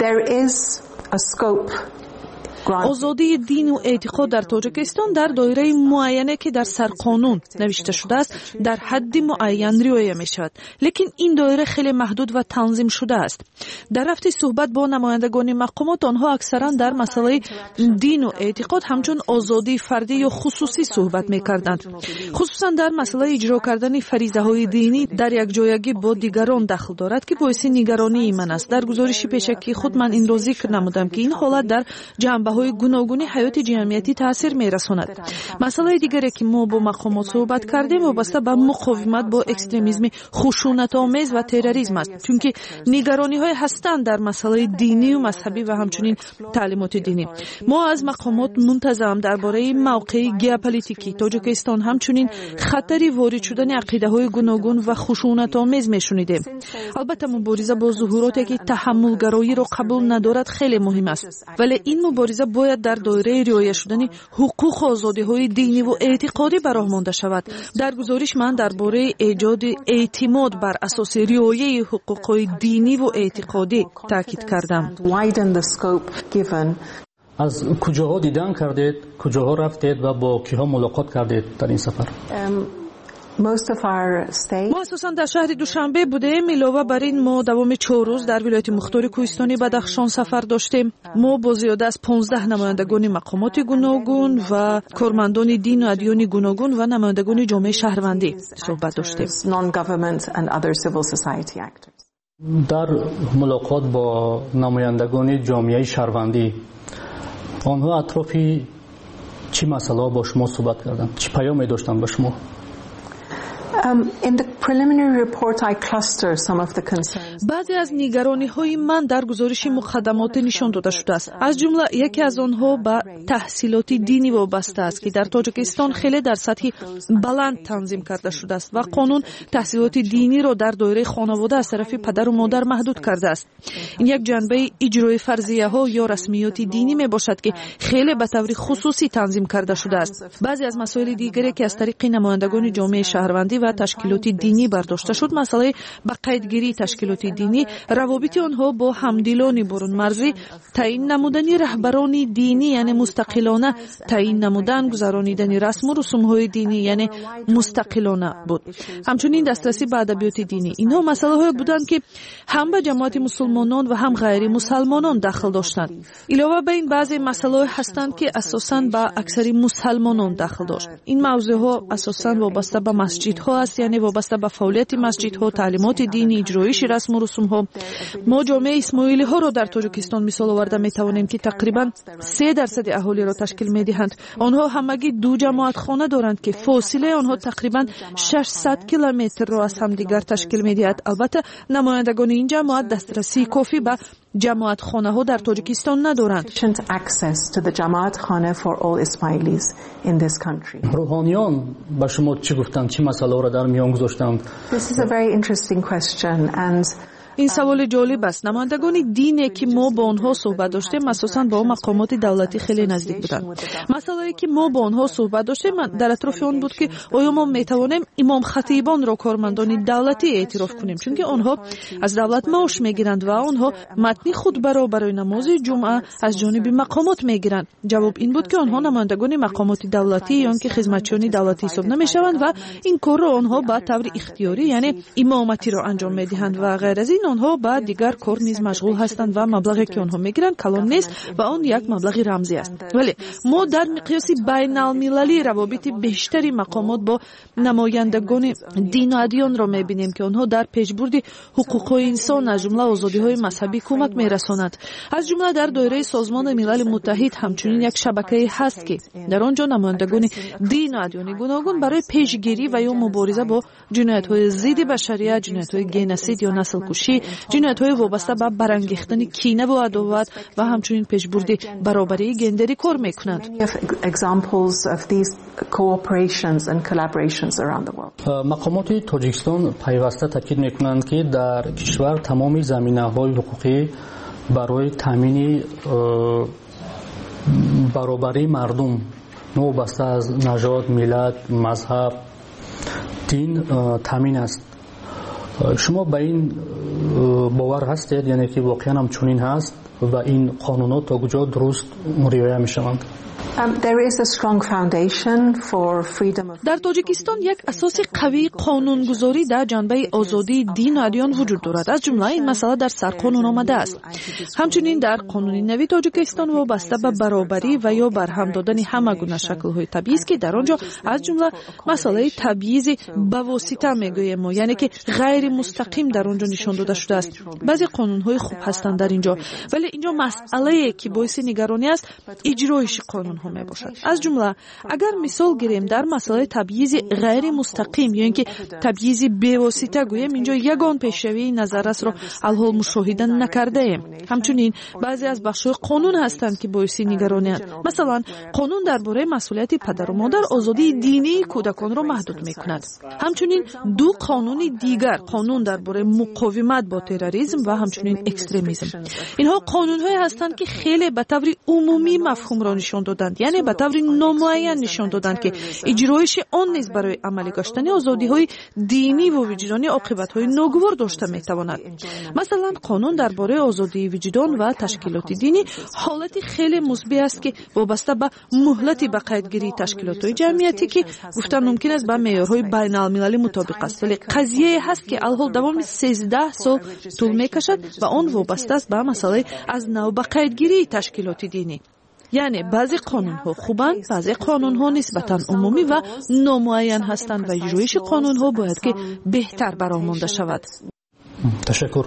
озодии дину эътиқод дар тоҷикистон дар доираи муайяне ки дар сарқонун навишта шудааст дар ҳадди муайян риоя мешавад, лекин ин доира хеле маҳдуд ва танзим шудааст. дар рафти суҳбат бо намояндагони мақомот онҳо аксаран дар масъалаи дину эътиқод ҳамчун озодии фардӣ ё хусусӣ суҳбат мекарданд. хусусан дар масъалаи иҷро кардани фаризаҳои динӣ дар якҷоягӣ бо дигарон дахл дорад ки боиси нигаронии ман аст. дар гузориши пешакии худ ман инро зикр намудам ки ин ҳолат дар ҷанбаҳои гуногуни ҳаёти ҷамъиятӣ таъсир мерасонад. масъалаи дигаре ки мо бо мақомот суҳбат кардем вобаста ба муқовимат бо экстремизми хушунатомез ва терроризм аст, чунки нигарониҳое ҳастанд дар масъалаи динию мазҳабӣ ва ҳамчунин таълимоти динӣ. мо аз мақомот мунтазам дар бораи мавқеи геополитикии тоҷикистон ҳамчунин хатари ворид шудани ақидаҳои гуногун ва хушунатомез мешунидем. албатта мубориза бо зуҳуроте ки таҳаммулгароиро қабул надорад хеле муҳим аст, вале ин мубориза бояд дар доираи риоя шудани ҳуқуқу озодиҳои диниву эътиқодӣ ба роҳ монда шавад. дар гузориш ман дар бораи эҷоди эътимод бар асоси риояи ҳуқуқҳои диниву эътиқодӣ таъкид кардам. аз куҷоҳо дидан кардед, куҷоҳо рафтед ва бо киҳо мулоқот кардед дар ин сафар? мо асосан дар шаҳри душанбе будем. илова бар ин мо давоми чор рӯз дар вилояти мухтори кӯҳистони бадахшон сафар доштем. мо бо зиёда аз понздаҳ намояндагони мақомоти гуногун ва кормандони дину адёни гуногун ва намояндагони ҷомеаи шаҳрвандӣ суҳбат доштем. дар мулоқот бо намояндагони ҷомеаи шаҳрвандӣ онҳо атрофи чӣ масъалаҳо бо шумо суҳбат карданд? чӣ паёме доштанд ба шумо? баъзе аз нигарониҳои ман дар гузориши муқаддамоте нишон дода шудааст. аз ҷумла яке аз онҳо ба таҳсилоти динӣ вобаста аст ки дар тоҷикистон хеле дар сатҳи баланд танзим карда шудааст ва қонун таҳсилоти диниро дар доираи хонавода аз тарафи падару модар маҳдуд кардааст. ин як ҷанбаи иҷрои фарзияҳо ё расмиёти динӣ мебошад ки хеле ба таври хусусӣ танзим карда шудааст. баъзе аз масоили дигаре ки аз тариқи намояндагони ҷомеаи шаҳрвандӣ ва ташкилоти динӣ бардошта шуд, масъалаи ба қайдгирии ташкилоти динӣ, равобити онҳо бо ҳамдилони борунмарзӣ, таъин намудани раҳбарони динӣ яъне мустақилона, таъин намудан гузаронидани расму русумҳои динӣ яъне мустақилона буд. ҳамчунин дастрасӣ ба адабиёти динӣ. инҳо масъалаҳое буданд ки ҳам ба ҷамоати мусулмонон ва ҳам ғайри мусалмонон дахл доштанд. илова ба ин баъзе масъалаҳое ҳастанд ки асосан ба аксари мусалмонон дахл дошт. ин мавзӯъҳо асосан вобаста ба масҷидҳо аст, яъне вобаста ба фаъолияти масҷидҳо, таълимоти динӣ, иҷроиши расму русумҳо. мо ҷомеаи исмоилиҳоро дар тоҷикистон мисол оварда метавонем ки тақрибан се дарсади аҳолиро ташкил медиҳанд. онҳо ҳамагӣ ду ҷамоатхона доранд ки фосилаи онҳо тақрибан шашсад километрро аз ҳамдигар ташкил медиҳад. албатта намояндагони ин ҷамоат дастрасии кофӣ ба ҷамоатхонаҳо дар тоҷикистон надоранд. рӯҳониён ба шумо чӣ гуфтанд, чӣ масъалаҳоро дар миён гузоштанд? ин саволи ҷолиб аст. намояндагони дине ки мо бо онҳо суҳбат доштем асосан ба мақомоти давлатӣ хеле наздик буданд. масъалае ки мо бо онҳо суҳбат доштем дар атрофи он буд ки оё мо метавонем имомхатибонро кормандони давлатӣ эътироф кунем, чунки онҳо аз давлат маош мегиранд ва онҳо матни хутбаро барои намози ҷумъа аз ҷониби мақомот мегиранд. ҷавоб ин буд ки онҳо намояндагони мақомоти давлатӣ ё ки хизматчиёни давлатӣ ҳисоб намешаванд ва ин корро онҳо ба таври ихтиёрӣ яъне имоматиро анҷом медиҳанд ва ғайр аз ин онҳо ба дигар кор низ машғул ҳастанд ва маблағе ки онҳо мегиранд калон нест ва он як маблағи рамзӣ аст. вале мо дар миқёси байналмилалӣ равобити бештари мақомот бо намояндагони дину адёнро мебинем ки онҳо дар пешбурди ҳуқуқҳои инсон аз ҷумла озодиҳои мазҳабӣ кӯмак мерасонанд. аз ҷумла дар доираи созмони милали муттаҳид ҳамчунин як шабакае ҳаст ки дар он ҷо намояндагони дину адёни гуногун барои пешгирӣ ва ё мубориза бо ҷиноятҳои зидди башарият, ҷиноятҳои геноsid ё наслкушӣ, ҷиноятҳои вобаста ба барангехтани кинаву адоват ва ҳамчунин пешбурди баробарии гендерӣ кор мекунанд. мақомоти тоҷикистон пайваста таъкид мекунанд ки дар кишвар тамоми заминаҳои ҳуқуқӣ барои таъмини баробарии мардум новобаста аз нажод, миллат, мазҳаб, дин таъмин аст. шумо ба ин бовар ҳастед, яъне ки воқеан ҳам чунин ҳаст ва ин қонунот то куҷо дуруст риоя мешаванд? дар тоҷикистон як асоси қавии қонунгузорӣ дар ҷанбаи озодии дину адён вуҷуд дорад. аз ҷумла ин масъала дар сарқонун омада аст. ҳамчунин дар қонуни нави тоҷикистон вобаста ба баробарӣ ва ё барҳам додани ҳама гуна шаклҳои табъиз ки дар он ҷо аз ҷумла масъалаи табъизи ба восита мегӯем мо, яъне ки ғайри мустақим дар он ҷо нишон дода шудааст. баъзе қонунҳои хуб ҳастанд дар ин ҷо, вале ин ҷо масъалае ки боиси нигаронӣ аст иҷроиши қонунҳо мебошад. аз ҷумла агар мисол гирем дар масъалаи табъизи ғайри мустақим ё ин ки табъизи бевосита гӯем, ин ҷо ягон пешравии назаррасро алҳол мушоҳида накардаем. ҳамчунин баъзе аз бахшҳои қонун ҳастанд ки боиси нигаронианд. масалан қонун дар бораи масъулияти падару модар озодии динии кӯдаконро маҳдуд мекунад. ҳамчунин ду қонуни дигар, қонун дар бораи муқовимат бо терроризм ва ҳамчунин экстремизм. инҳо қонунҳое ҳастанд ки хеле ба таври умумӣ мафҳумро нишон доданд, яъне ба таври номуайян нишон доданд ки иҷроиши он низ барои амалӣ гаштани озодиҳои диниву виҷдонӣ оқибатҳои ногувор дошта метавонад. масалан қонун дар бораи озодии виҷдон ва ташкилоти динӣ ҳолати хеле мусбӣ аст ки вобаста ба муҳлати ба қайдгирии ташкилотҳои ҷамъиятӣ ки гуфтан мумкин аст ба меъёрҳои байналмилалӣ мутобиқ аст, вале қазияе ҳаст ки алҳол давоми сездаҳ сол тӯл мекашад ва он вобаста аст ба масъалаи аз нав ба қайдгирии ташкилоти динӣ. яъне баъзе қонунҳо хубанд, баъзе қонунҳо нисбатан умумӣ ва номуайян ҳастанд ва иҷроиши қонунҳо бояд ки беҳтар баромонда шавад. ташаккур.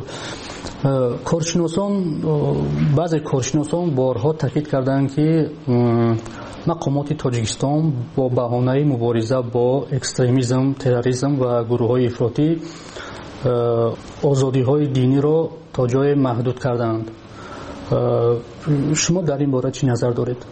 коршиносон баъзе коршиносон борҳо таъкид карданд ки мақомоти тоҷикистон бо баҳонаи мубориза бо экстремизм, терроризм ва гурӯҳҳои ифротӣ озодиҳои диниро то ҷое маҳдуд карданд. шумо дар ин бора чӣ назар доред?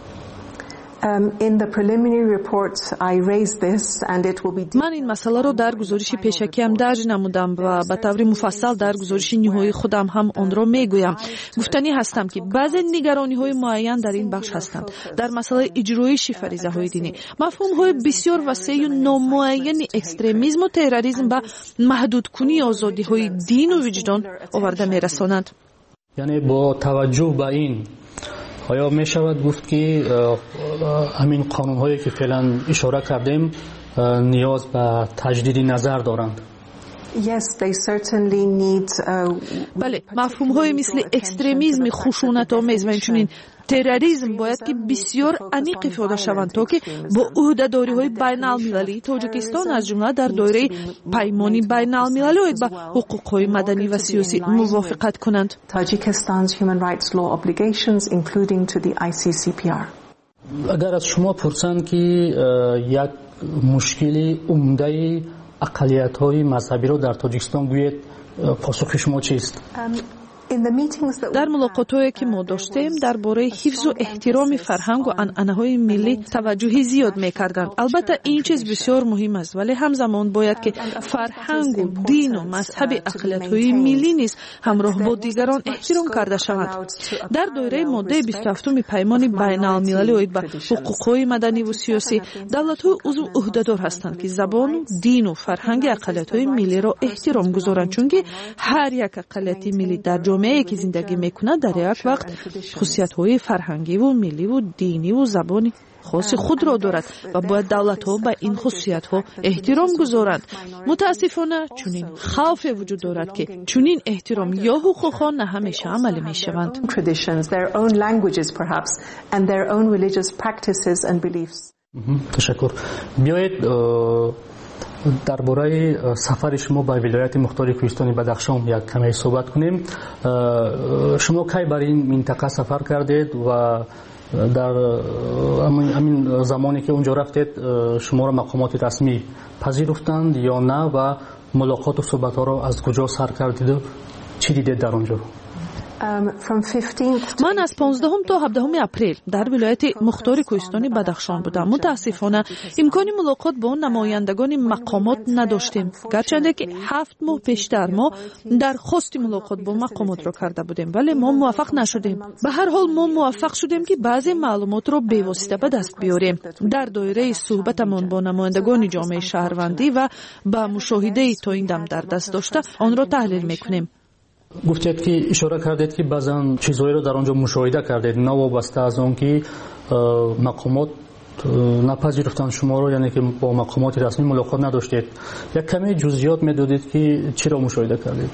ман ин масъаларо дар гузориши пешакиам дарҷ намудам ва ба таври муфассал дар гузориши ниҳоии худам ҳам онро мегӯям. Гуфтанӣ ҳастам ки баъзе нигарониҳои муайян дар ин бахш ҳастанд. Дар масъалаи иҷроиши фаризаҳои динӣ мафҳумҳои бисёр васеъу номуайяни экстремизму терроризм ба маҳдудкунии озодиҳои дину виҷдон оварда мерасонанд. яъне бо таваҷҷӯҳ ба ин آیا می شود گفت که همین قانون هایی که فعلا اشاره کردیم نیاز به تجدید نظر دارند؟ Yes, they certainly need بله، مفهوم های مثل اکستریمیسم خشونت آمیز و اینچنین терроризм бояд ки бисёр аниқ ифода шаванд то ки бо ӯҳдадориҳои байналмилалӣ Тоҷикистон аз ҷумла дар доираи паймони байналмилалӣ оид ба ҳуқуқҳои маданӣ ва сиёсӣ мувофиқат кунанд. Tajikistan's human rights law obligations including to the I C C P R. агар аз шумо пурсанд ки як мушкили умдаи ақалиятҳои мазҳабиро дар Тоҷикистон гӯед, посухи шумо чист? дар мулоқотҳое ки мо доштем дар бораи ҳифзу эҳтироми фарҳангу анъанаҳои миллӣ таваҷҷӯҳи зиёд мекарданд. албатта ин чиз бисёр муҳим аст, вале ҳамзамон бояд ки фарҳангу дину мазҳаби ақлиятҳои миллӣ низ ҳамроҳ бо дигарон эҳтиром карда шаванд. дар доираи моддаи бисту ҳафтуми паймони байналмилалӣ оид ба ҳуқуқҳои маданиву сиёсӣ давлатҳои узв ӯҳдадор ҳастанд ки забону дину фарҳанги ақлиятҳои миллиро эҳтиром гузоранд, чунки ҳар як ақлияти миллӣ дар ҷомеае ки зиндагӣ мекунад дар як вақт хусусиятҳои фарҳангиву милливу диниву забони хоси худро дорад ва бояд давлатҳо ба ин хусусиятҳо эҳтиром гузоранд. мутаассифона чунин хавфе вуҷуд дорад ки чунин эҳтиром ё ҳуқуқҳо на ҳамеша амалӣ мешаванд. ташаккур. биёед дар бораи сафари шумо ба вилояти мухтори кӯҳистони Бадахшон як каме суҳбат кунем. шумо кай бар ин минтақа сафар кардед ва дар ҳамин замоне ки унҷо рафтед шуморо мақомоти расмӣ пазируфтанд ё на ва мулоқоту суҳбатҳоро аз куҷо сар кардиду чӣ дидед дар онҷо? ман аз понздаҳум то ҳабдаҳуми апрел дар вилояти мухтори кӯҳистони Бадахшон будам. мутаассифона имкони мулоқот бо намояндагони мақомот надоштем, гарчанде ки ҳафт моҳ пештар мо дархости мулоқот бо мақомотро карда будем, вале мо муваффақ нашудем. ба ҳар ҳол мо муваффақ шудем ки баъзе маълумотро бевосита ба даст биёрем. дар доираи суҳбатамон бо намояндагони ҷомеаи шаҳрвандӣ ва ба мушоҳидаи то ин дам дар даст дошта онро таҳлил мекунем. гуфтед ки ишора кардед ки баъзан чизҳоеро дар он ҷо мушоҳида кардед, навобаста аз он ки мақомот напазируфтанд шуморо, яъне ки бо мақомоти расмӣ мулоқот надоштед. як каме ҷузъиёт медодед ки чиро мушоҳида кардед?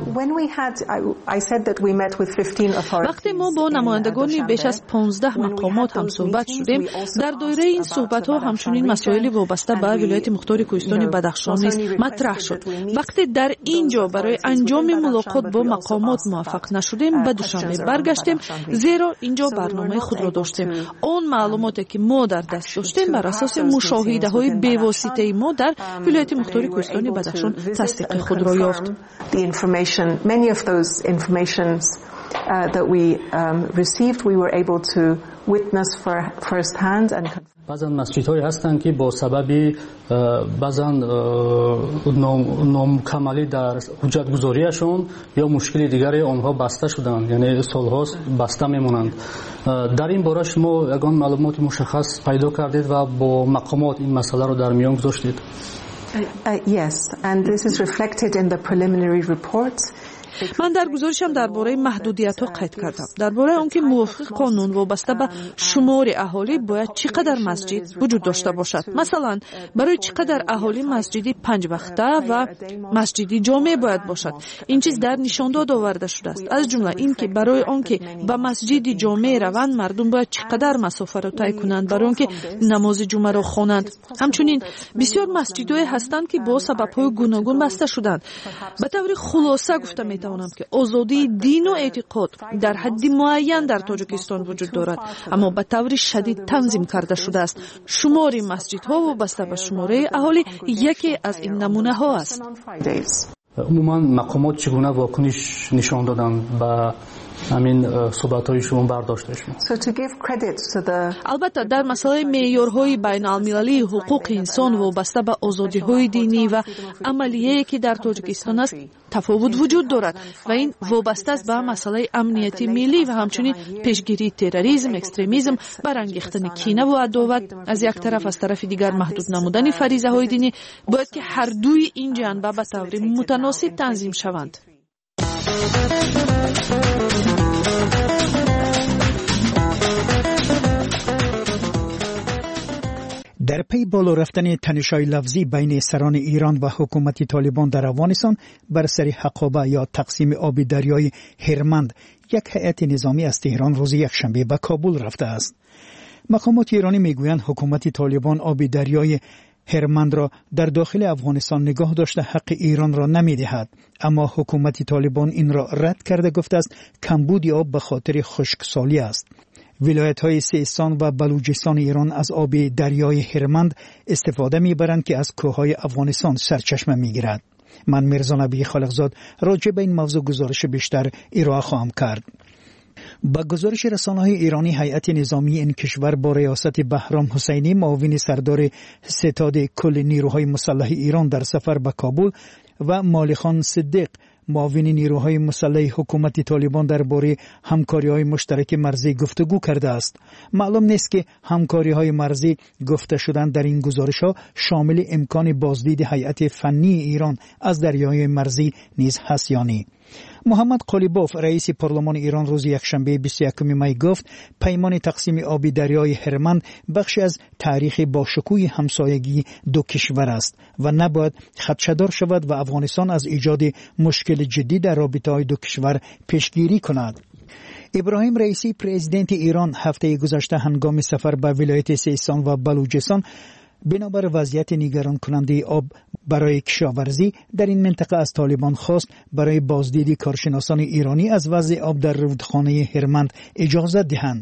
вақте мо бо намояндагони беш аз понздаҳ мақомот ҳамсуҳбат шудем, дар доираи ин суҳбатҳо ҳамчунин масоили вобаста ба вилояти мухтори кӯҳистони Бадахшон низ матраҳ шуд. вақте дар ин ҷо барои анҷоми мулоқот бо мақомот муваффақ нашудем, ба Душанбе баргаштем, зеро ин ҷо барномаи худро доштем. он маълумоте ки мо дар даст доштем бар асоси мушоҳидаҳои бевоситаи мо дар вилояти мухтори кӯҳистони Бадахшон тасдиқи худро ёфт. Many of those informations uh, that we um, received, we were able to witness for first hand and баъзан масҷидҳое ҳастанд ки бо сабаби баъзан номукамалӣ дар ҳуҷҷатгузориашон ё мушкили дигаре онҳо баста шуданд, яъне солҳост баста мемонанд. дар ин бора шумо ягон маълумоти мушаххас пайдо кардед ва бо мақомот ин масъаларо дар миён гузоштед? Uh, yes, and this is reflected in the preliminary report. ман дар гузоришам дар бораи маҳдудиятҳо қайд кардам. дар бораи он ки мувофиқи қонун вобаста ба шумори аҳолӣ бояд чӣ қадар масҷид вуҷуд дошта бошад. масалан, барои чӣ қадар аҳолӣ масҷиди панҷвақта ва масҷиди ҷомеъ бояд бошад. ин чиз дар нишондод оварда шудааст. аз ҷумла ин ки барои он ки ба масҷиди ҷомеъ раванд, мардум бояд чӣ қадар масофаро тай кунанд барои он ки намози ҷумъаро хонанд. ҳамчунин бисёр масҷидҳое ҳастанд ки бо сабабҳои гуногун баста шуданд. ба таври хулоса гуфта метавонам میتوانم که آزادی دین و اعتقاد در حد معین در تاجیکستان وجود دارد، اما به طور شدید تنظیم کرده شده است. شمار مسجدها وابسته به شماره اهالی یکی از این نمونه ها است. عموما مقامات چگونه واکنش نشان دادن به همین صحبت‌های شما برداشتش؟ البته در مسئله معیارهای بین المللی حقوق انسان وابسته به آزادی‌های دینی و عملیه که در تاجیکستان است تفاوت وجود دارد و این وابسته است به مسئله امنیتی ملی و همچنین پیشگیری تروریسم، اکستریمیسم، برانگیختن کینه و عداوت از یک طرف، از طرف دیگر محدود نمودن فریضه‌های دینی. باید که هر دوی این جنبه به طور متناسب تنظیم شوند. در پی بالا رفتن تنش‌های لفظی بین سران ایران و حکومت طالبان در افغانستان بر سر حقابه یا تقسیم آب دریای هرمند، یک هیئت نظامی از تهران روز یکشنبه به کابل رفته است. مقامات ایرانی میگویند حکومت طالبان آب دریای هرمند را در داخل افغانستان نگاه داشته حق ایران را نمیدهد، اما حکومت طالبان این را رد کرده گفته است کمبود آب به خاطر خشکسالی است. ولایت‌های سیستان و بلوچستان ایران از آب دریای هرمند استفاده می‌برند که از کوههای افغانستان سرچشمه می‌گیرد. من میرزا نبی خالقزاد راجع به این موضوع گزارش بیشتر ارائه خواهم کرد. با گزارش رسانه‌های ایرانی، هیئت نظامی این کشور با ریاست بهرام حسینی، معاون سردار ستاد کل نیروهای مسلح ایران در سفر به کابل، و مالخان صدیق، معاون نیروهای مسلح حکومت طالبان درباره همکاری‌های مشترک مرزی گفتگو کرده است. معلوم نیست که همکاری‌های مرزی گفته شدن در این گزارش‌ها شامل امکان بازدید هیئت فنی ایران از دریای مرزی نیز هست یا نه. محمد قالیباف، رئیس پارلمان ایران، روز یکشنبه بیست و یکم می گفت پیمان تقسیم آب دریای هرمند بخشی از تاریخ باشکوه همسایگی دو کشور است و نباید خدشه‌دار شود و افغانستان از ایجاد مشکل جدی در رابطه‌های دو کشور پیشگیری کند. ابراهیم رئیسی، پرزیدنت ایران، هفته گذشته هنگام سفر به ولایت سیستان و بلوچستان بنابر وضعیت نگران کننده آب برای کشاورزی در این منطقه از طالبان خواست برای بازدید کارشناسان ایرانی از وضع آب در رودخانه هرمند اجازه دهند.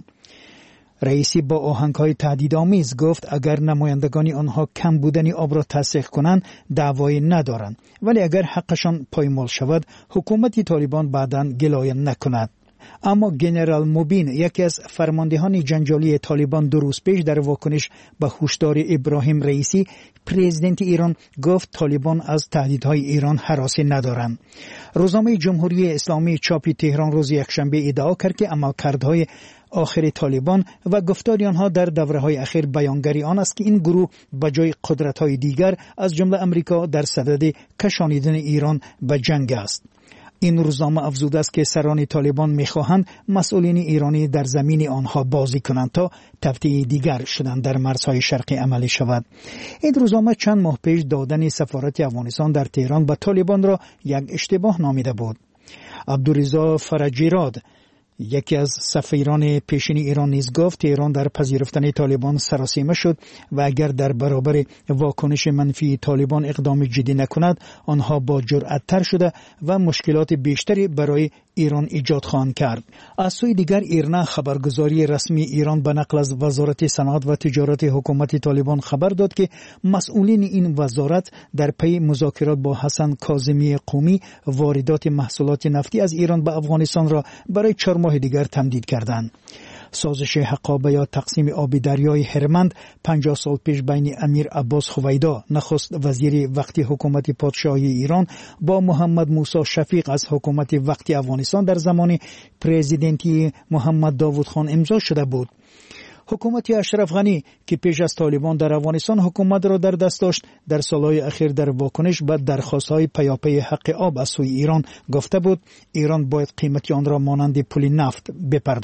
رئیسی با آهنگ‌های تهدیدآمیز گفت اگر نمایندگان آنها کم بودن آب را تصدیق کنند دعوایی ندارند، ولی اگر حقشان پایمال شود حکومت طالبان بعداً گلایه نکند. اما جنرال موبین، یکی از فرماندهان جنجالی طالبان، دو روز پیش در واکنش به هشدار ابراهیم رئیسی، پرزیدنت ایران، گفت طالبان از تهدیدهای ایران هراسی ندارند. روزنامه جمهوری اسلامی چاپی تهران روز یکشنبه ادعا کرد که عملکردهای آخر طالبان و گفتار آنها در دوره‌های اخیر بیانگری آن است که این گروه به جای قدرت‌های دیگر از جمله امریکا در صدد کشانیدن ایران به جنگ است. این روزنامه افزوده است که سران طالبان می‌خواهند مسئولین ایرانی در زمین آنها بازی کنند تا تفتیش دیگر شدن در مرزهای شرقی عملی شود. این روزنامه چند ماه پیش دادن سفارت افغانستان در تهران به طالبان را یک اشتباه نامیده بود. عبدالرضا فرجیراد، یکی از سفیران پیشین ایران، نیز گفت تهران در پذیرفتن طالبان سراسیمه شد و اگر در برابر واکنش منفی طالبان اقدام جدی نکند آنها با جرأت‌تر شده و مشکلات بیشتری برای ایران ایجاد خواهند کرد. از سوی دیگر ایرنا، خبرگزاری رسمی ایران به نقل از وزارت صنعت و تجارت حکومت طالبان خبر داد که مسئولین این وزارت در پی مذاکرات با حسن کاظمی قومی واردات محصولات نفتی از ایران به افغانستان را برای چهار ماه دیگر تمدید کردند. سازش حقابه یا تقسیم آب دریای هرمند پنجاه سال پیش بین امیر عباس خویدا، نخست وزیر وقتی حکومت پادشاهی ایران، با محمد موسی شفیق از حکومت وقتی افغانستان در زمان پرزیدنتی محمد داوود خان امضا شده بود. حکومت اشرف غنی که پیش از طالبان در افغانستان حکومت را در دست داشت، در سالهای اخیر در واکنش به درخواست‌های پیاپی حق آب از سوی ایران گفته بود ایران باید قیمت آن را مانند پول نفت بپردازد.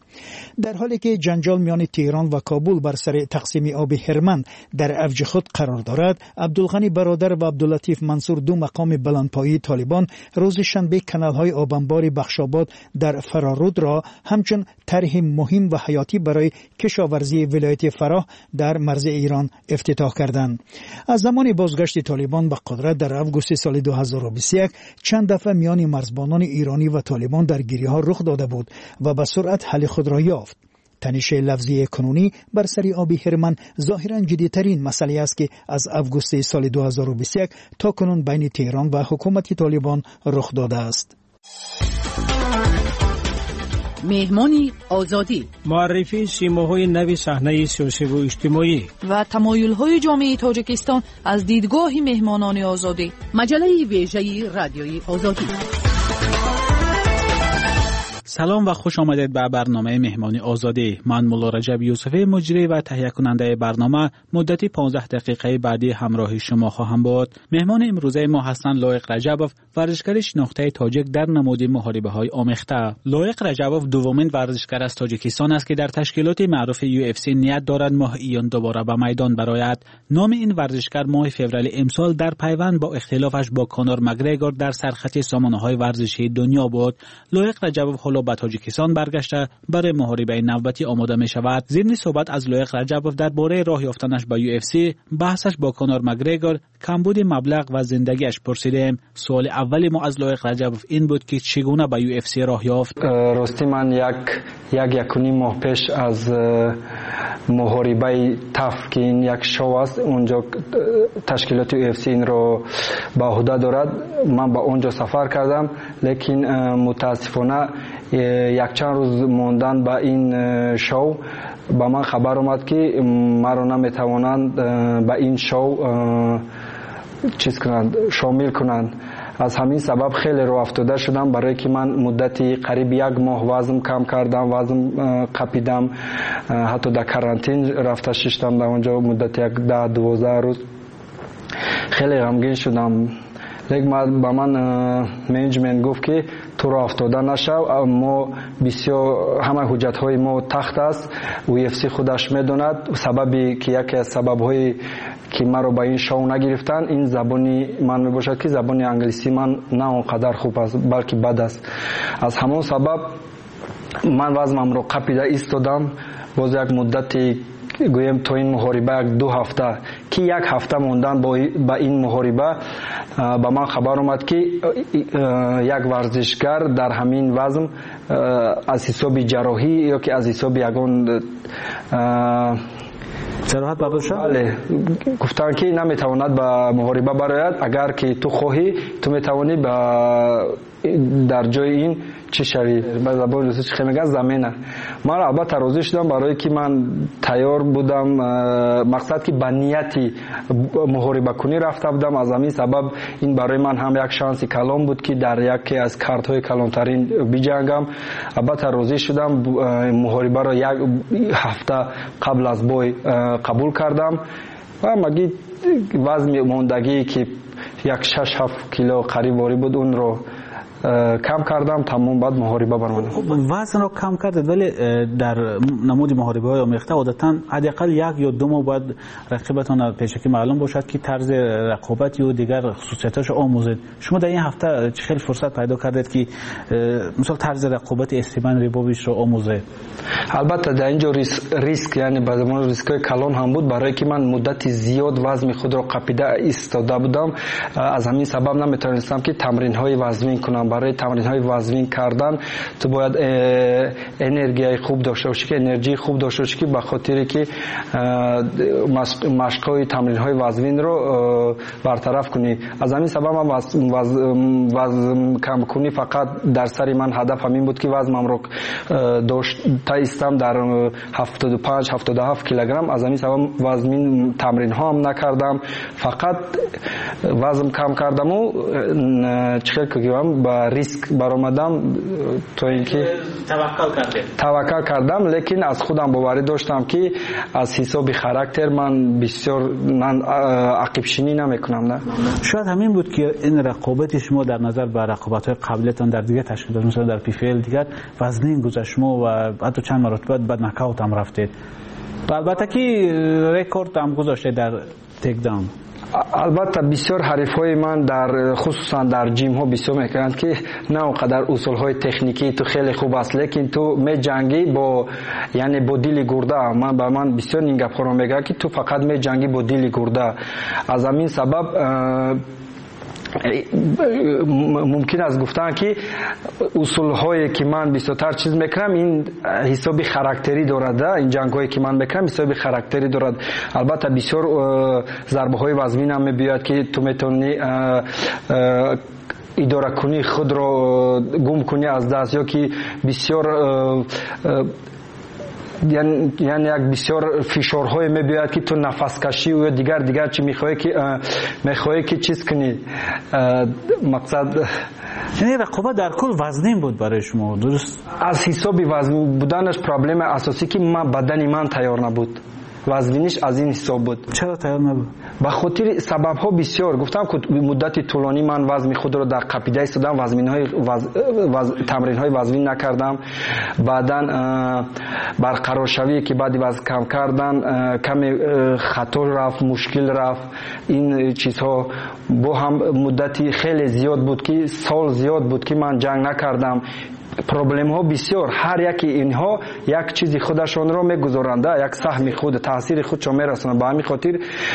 در حالی که جنجال میان تهران و کابل بر سر تقسیم آب هرمند در اوج خود قرار دارد، عبدالغنی برادر و عبداللطیف منصور دو مقام بلندپایه طالبان روز شنبه کانال‌های آبانبار بخشاباد در فرارود را همچون طرح مهم و حیاتی برای کشاورزی ولایت فراه در مرز ایران افتتاح کردند. از زمان بازگشت طالبان به قدرت در آگوست سال دو هزار و بیست و یک چند دفعه میان مرزبانان ایرانی و طالبان درگیری‌ها رخ داده بود و به سرعت حل خود را یافت. تنش لفظی کنونی بر سر آب هرمند ظاهراً جدی‌ترین مسئله است که از آگوست سال دو هزار و بیست و یک تا کنون بین تهران و حکومت طالبان رخ داده است. مهمانی آزادی، معرفی سیماهای نوی صحنه سیاسی و اجتماعی و تمایل‌های جامعه تاجیکستان از دیدگاه مهمانان آزادی. مجله ویژه رادیوی آزادی. سلام و خوش آمدید به برنامه مهمانی آزادی. من مولا رجب یوسفی مجری و تهیه کننده برنامه مدتی پانزده دقیقه بعدی همراه شما خواهم بود. مهمان امروزه ما هستند لایق رجبوف، ورزشکار شناخته تاجیک در نماد محاربه‌های آمیخته. لایق رجبوف دومین ورزشکار از تاجیکستان است که در تشکیلات معروف یو اف سی نیت دارد ماه ایون دوباره به میدان برآید. نام این ورزشکار ماه فوریه امسال در پیوند با اختلافش با کانور مگریگور در سرخط سامانه‌های ورزشی دنیا بود. لایق رجبوف به تاجیکستان برگشته برای محاربه نوبتی آماده می شود. ضمن صحبت از لایق رجبوف درباره راه یافتنش به یو اف سی، بحثش با کانور مگریگور، کمبود مبلغ و زندگیش پرسیدیم. سوال اولی ما از لایق رجبوف این بود که چگونه به یو اف سی راه یافت. راستی من یک یک یکونی ماه پیش از محاربه تف که این یک شو است اونجا تشکیلات یو اف سی این رو به عهده دارد، من به اونجا سفر کردم، لیکن متاسفانه یک چند روز موندن به این شو به من خبر اومد که مرا نمیتوانند به این شو چیز کنند، شامل کنند. از همین سبب خیلی رو افتاده شدم، برای که من مدتی قریب یک ماه وزن کم کردم، وزن قپیدم، حتی در کرانتین رفته ششتم در اونجا مدت یک ده دوازده روز. خیلی غمگین شدم، لیکن با من منیجمنت گفت که تو را افتاده نشو، ما بسیار همه حجت های ما تخت است، یو اف سی خودش میدوند. سببی که یکی از سبب های که ما رو با این شو نگرفتن این زبانی من می باشد که زبانی انگلیسی من نه اونقدر خوب است بلکه بد است. از همون سبب من وزنم رو قپیده ایستادم. باز یک مدتی گویم تو این محاربه یک دو هفته که یک هفته موندن با این محاربه با من خبر اومد که یک ورزشکار در همین وزن از حساب جراحی یا که از حساب یگان جراحت بابا شد؟ بله، گفتن که نمیتواند به محاربه برآید، اگر که تو خواهی تو میتوانی در جای این چی شوی. به زبان روسی چی میگن زمینه. من البته راضی شدم برای که من تیار بودم، مقصد که به نیتی محاربه کنی رفته بودم. از همین سبب این برای من هم یک شانس کلان بود که در یکی از کارت‌های کلانترین بجنگم. البته راضی شدم، محاربه را یک هفته قبل از بای قبول کردم و مگی وزن موندگی که یک شش هفت کیلو قریب واری بود اون رو کم کردم. تمام بعد محاربه برمانم. وزن رو کم کرد، ولی در نمود محاربه های آمیخته عادتا حداقل یک یا دو ماه بعد رقیبتان پیشکی معلوم باشد که طرز رقابت و دیگر خصوصیتاش آموزید. شما در این هفته چه خیلی فرصت پیدا کردید که مثلا طرز رقابت استیبان ریبوویچ رو آموزید؟ البته در اینجا ریسک, ریسک یعنی بعد من ریسک کلان هم بود، برای که من مدت زیاد وزن خود را قپیده ایستاده بودم. از همین سبب نمیتونستم که تمرین های وزنی کنم. برای تمرین های وزنی کردن تو باید انرژی خوب داشته باشی، که انرژی خوب داشته باشی که به خاطری که مشق های تمرین های وزنی رو برطرف کنی. از همین سبب من وزن, وزن کم کنی فقط در سر من هدف همین بود که وزنم رو داشته ایستم در هفتاد و پنج هفتاد و هفت کیلوگرم. از همین سبب وزن تمرین ها هم نکردم، فقط وزن کم کردم و چیکار کردم با ба риск баромадам, то инки таваккал кардем таваккал кардам, лекин аз худам боварӣ доштам ки аз ҳисоби характер ман бисёр ман ақибшинӣ намекунам. не шояд ҳамин буд ки ин рақобати шумо дар назар ба рақобатҳои қаблиятон дар дигар ташкилот, мисалан дар пифел дигар вазнин гузашт, шумо ва ҳатто чанд маротиба ба нокаут ҳам рафтед. албатта ки рекорд ҳам гузоштед дар текдаун. албатта бисёр ҳарифҳои ман дар хусусан дар ҷимҳо бисёр мекунанд ки на он қадар усулҳои техникӣ ту хеле хуб аст, лекин ту меҷангӣ бо яъне бо дили гурда. ман ба ман бисёр ин гапҳоро мегӯянд ки ту фақат меҷангӣ бо дили гурда. аз ҳамин сабаб мумкин аст гуфтан ки усулҳое ки ман бисёртар чиз мекунам ин ҳисоби характерӣ дорад. ин ҷангҳое ки ман мекунам ҳисоби характерӣ дорад. албатта бисёр зарбаҳои вазминам мебиёяд ки ту метавонӣ идоракунии худро гум кунӣ аз даст, ё ки бисёр яъне як бисёр фишорҳое мебиёяд ки ту нафаскашӣ ё дигар дигар чи мехоҳӣ ки мехоҳӣ ки чиз кунӣ. мақсад яъне рақобат дар кул вазнин буд барои шумо, дуруст? аз ҳисоби вазнин буданаш проблемаи асосӣ ки ман бадани ман тайёр набуд. вазниниш аз ин ҳисоб буд. чаро тайёр набуд? ба хотири сабабҳо бисёр. гуфтам ки муддати тӯлонӣ ман вазни худро дар қапида истодам, вазминҳои тамринҳои вазнин накардам. баъдан барқароршавие ки баъди вазн кам кардан каме хато рафт, мушкил рафт. ин чизҳо бо ҳам муддати хеле зиёд буд ки сол зиёд буд ки ман ҷанг накардам. проблемҳо бисёр. ҳар яки инҳо як чизи худашонро мегузоранд, як саҳми худ, таъсири худшон мерасонанд. ба ҳамин хотир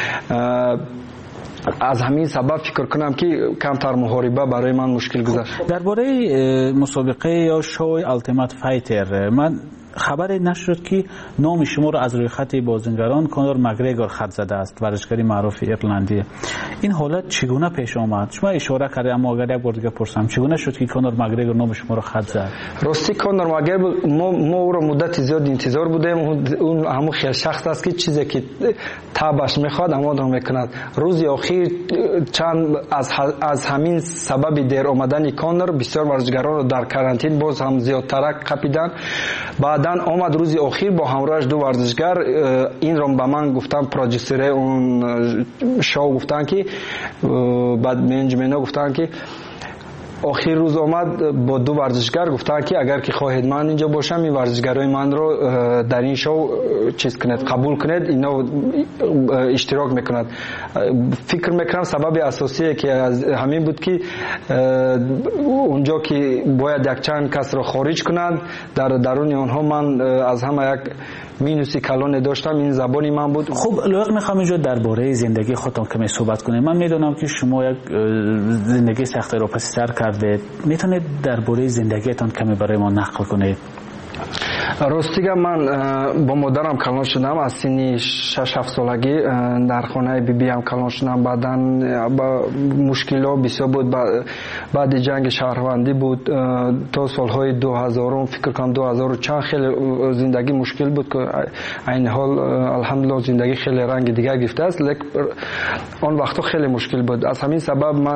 аз ҳамин сабаб фикр кунам ки камтар муҳориба барои ман мушкил гузашт. дар бораи мусобиқаи ё шоуи Ultimate Fighter ман хабаре нашуд ки номи шуморо аз рӯйхати бозингарон Конор Макгрегор хат задааст, варзишгари маъруфи ирландӣ. ин ҳолат чӣ гуна пеш омад? шумо ишора кардед, аммо агар як бор дигар пурсам, чӣ гуна шуд ки Конор Макгрегор номи шуморо хат зад? рости Конор Макгрегор мо мо уро муддати зиёд интизор будем. он ҳамун хелшахс аст ки чизе ки табаш мехоҳад амодро мекунад. рӯзи охир чанд аз аз ҳамин сабаби дер омадани Конор бисёр варзишгаронро дар карантин боз ҳам зиёдтарак қапиданд. баъдан омад рӯзи охир бо ҳамроҳаш ду варзишгар инро ба ман гуфтан, продюсери он шоу гуфтан ки баъд менеҷментҳо гуфтан ки охир рӯз омад бо ду варзишгар гуфтан ки агар ки хоҳед ман инҷо бошам, ин варзишгарои манро дар ин шоу чиз кунед, қабул кунед. ино иштирок мекунад. фикр мекунам сабаби асосие ки ҳамин буд ки унҷо ки бояд якчанд касро хориҷ кунанд, дар даруни онҳо ман аз ҳама як минуси калоне доштам. ин забони ман буд. хуб, лоиқ мехоҳам инҷо дар бораи зиндагии худтон каме суҳбат кунем. ман медонам ки шумо як зиндагии сахтеро паси сар кардед. метавонед дар бораи зиндагиатон каме барои мо нақл кунед? ростига ман бо модарам калон шудам. аз синни шаш ҳафт солагӣ дар хонаи бибиам калон шудам. баъдан мушкило бисёр буд. баъди ҷанги шаҳрвандӣ буд то солҳои дуҳазорум, фикр кунам дуҳазору чанд хеле зиндагӣ мушкил буд ки айни ҳол алҳамдулиллоҳ зиндагӣ хеле ранги дигар гирифтааст, лекин он вақтҳо хеле мушкил буд. аз ҳамин сабаб ман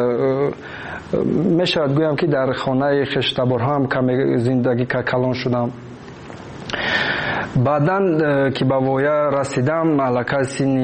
мешавад гӯям ки дар хонаи хештаборҳоам каме зиндагӣ калон шудам. баъдан ки ба воя расидам, аллакай синни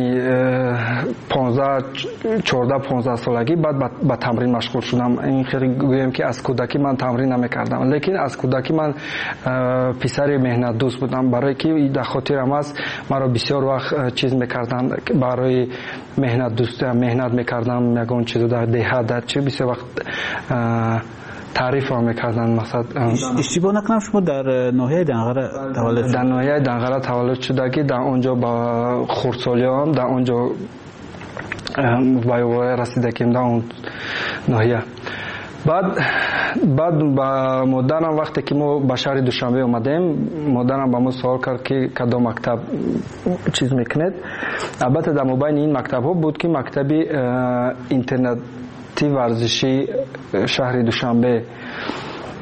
чордаҳ понздаҳ солагӣ, баъд ба тамрин машғул шудам. ин хеле гӯем ки аз кӯдакӣ ман тамрин намекардам, лекин аз кӯдакӣ ман писари меҳнатдӯст будам. барое ки дар хотирам аст, маро бисёр вақт чиз мекардам, барои меҳнатдӯст меҳнат мекардам. ягон чизо дар деҳа дар чи бисёр вақт таърифро мекарданд. мақсад иштибоҳ накунам, шумо дар ноҳияи Данғара таваллуд дар ноҳияи Данғара таваллуд шудагӣ, дар онҷо ба хурдсолиём дар онҷо ба воя расидагим дар он ноҳия. баъд баъд ба модарам вақте ки мо ба шаҳри Душанбе омадем, модарам ба мо суол кард ки кадом мактаб чиз мекунед. албатта дар мобайни ин мактабҳо буд ки мактаби интернати варзиши шаҳри Душанбе.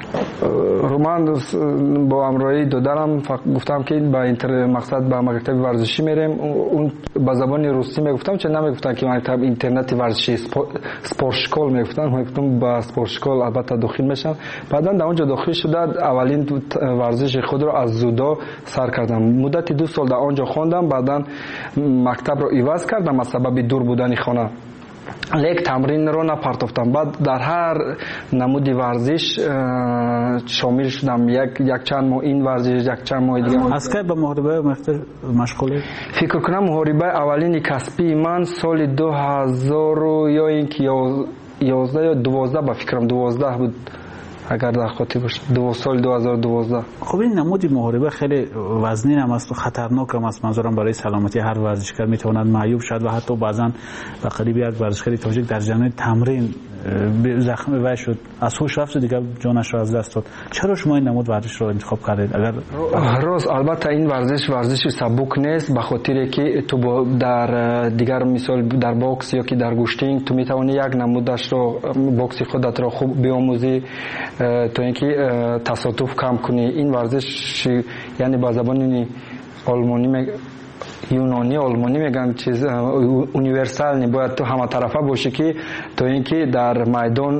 رومان با همراهی دادرم گفتم که با اینتر مقصد با مکتب ورزشی میریم. اون با زبان روسی میگفتم، چه نمیگفتن که مکتب اینترنت ورزشی سپورت شکل میگفتن. میگفتم با سپورت شکل البته داخل میشم. بعدا در اونجا داخل شده اولین ورزش خود رو از زودو سر کردم. مدت دو سال در اونجا خواندم. بعدا مکتب رو عوض کردم از سبب دور بودن خانه. لیک تمرین رو نپرتافتم. بعد در هر نمودی ورزش شامل شدم. یک یک چند ماه این ورزش، یک چند ماه دیگه. از کی به محاربه مشغولی؟ فکر کنم محاربه اولین کسبی من سال دو هزار یا اینکه یازده یا دوازده با فکرم دوازده بود اگر در خاطر باشه. دو سال دو هزار و دوازده. خب این نمودی محاربه خیلی وزنی هم است و خطرناک هم است. منظورم برای سلامتی هر ورزشکار میتواند معیوب شد و حتی بعضا و قریب یک ورزشکار تاجیک در جریان تمرین زخم وی شد، از هوش رفت و دیگه جانش را از دست داد. چرا شما این نمود ورزش رو انتخاب کردید؟ اگر راست البته این ورزش ورزش سبک نیست، به خاطر که تو در دیگر مثال در باکس یا که در گوشتینگ تو میتونی یک نمودش رو باکس خودت رو خوب بیاموزی تا اینکه تصادف کم کنی. این ورزش یعنی با زبان آلمانی یونانی آلمانی میگن چیز اونیورسال نی، باید تو همه طرفه باشه که تا اینکه در میدان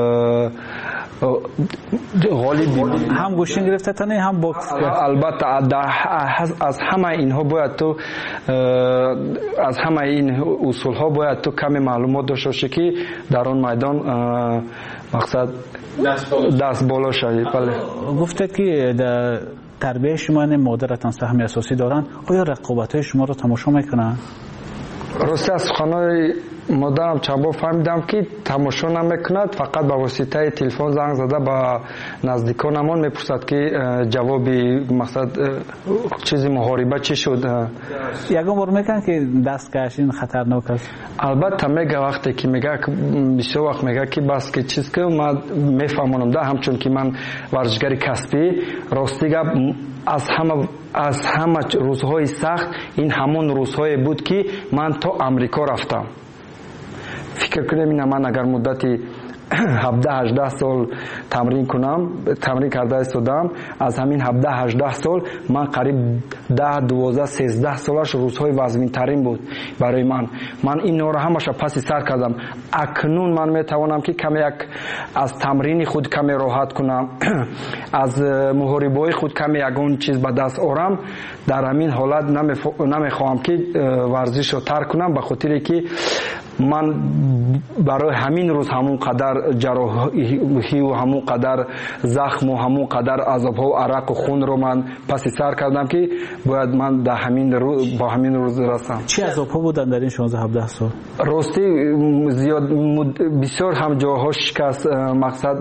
غالب هم گوشین گرفته تا نه هم باکس. البته از همه اینها باید تو از همه این اصول ها باید تو کمی معلومات داشته باشی که در اون میدان مقصد دست بالا شوی. بله گفته که در تربیه شما مادرتان سهم اساسی دارن، آیا رقابت‌های شما رو تماشا میکنن؟ راستی از خانه مادرم چند بار فهمیدم که تماشا نمیکند، فقط با واسطه تلفن زنگ زده با نزدیکانمان میپرسد که جواب مقصد چیزی محاربه چی شد. یکم بار میگن که دست کشین خطرناک است. البته میگه وقتی که میگه بسیار وقت میگه که بس که چیز که من میفهمونم ده، همچون که من ورزشگر کسبی راستی گپ از همه از همه روزهای سخت این همون روزهای بود که من تا امریکا رفتم. فکر کنم این من اگر مدتی هفده هجده سال تمرین کنم تمرین کرده استادم، از همین هفده هجده سال من قریب ده دوازده سیزده سالش روزهای وزمین ترین بود برای من. من این رو همش پس سر کردم. اکنون من میتوانم که کمی یک از تمرین خود کمی راحت کنم، از محاربه خود کمی یگون چیز به دست آورم. در همین حالت نمیخواهم که ورزش رو ترک کنم، به خاطر که من برای همین روز همون قدر جراحی و همون قدر زخم و همون قدر عذاب ها و عرق و خون رو من پس سر کردم که باید من در همین روز با همین روز رسم. چی عذاب ها بودن در این شانزده هفده سال؟ راستی زیاد بسیار هم جاها شکست، مقصد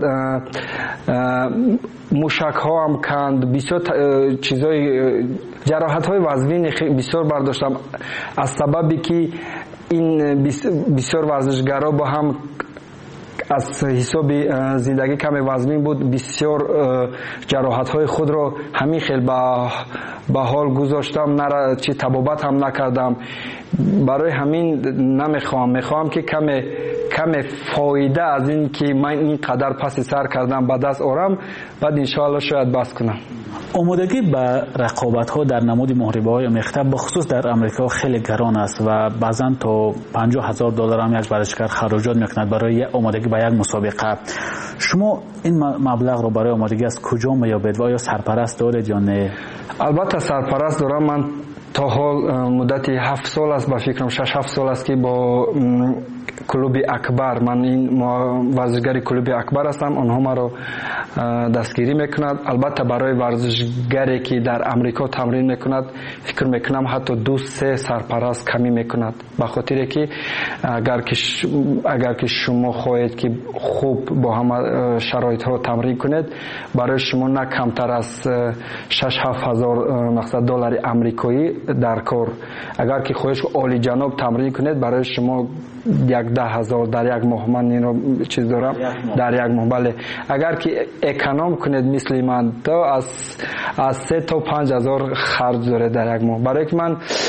موشک ها هم کند، بسیار چیزای جراحت های وزنی بسیار برداشتم از سببی که این بسیار ورزشگرا با هم از حساب زندگی کم وزنی بود، بسیار جراحت های خود رو همین خیلی به حال گذاشتم، نه چی تبابت هم نکردم. برای همین نمیخوام میخوام که کم کم فایده از این که من این قدر پس سر کردم به دست آورم، بعد انشاءالله شاید بس کنم. آمادگی به رقابت ها در نمود محاربه های مختلف بخصوص در امریکا خیلی گران است و بعضا تا پنجاه هزار دلار هم یک ورزشکار خراجات میکند برای آمادگی به یک مسابقه. شما این مبلغ رو برای آمادگی از کجا میابید و آیا سرپرست دارید یا نه؟ البته سرپرست دارم. من تا حال مدتی هفت سال است، با فکرم شش هفت سال است که با کلوب اکبر، من این ورزشگر کلوب اکبر هستم، آنها ما رو دستگیری میکند. البته برای ورزشگری که در امریکا تمرین میکند فکر میکنم حتی دو سه سرپرست کمی میکند، به خاطر که اگر که اگر که شما خواهید که خوب با همه شرایط ها تمرین کنید، برای شما نه کمتر از شش هفت هزار مقصد دلار امریکایی در کار. اگر که خواهش عالی جناب تمرین کنید برای شما یک ده هزار در یک ماه، من این رو چیز دارم در یک ماه. بله اگر که اکانوم کنید مثل من تا از از سه تا پنج هزار خرج داره در یک ماه. برای که من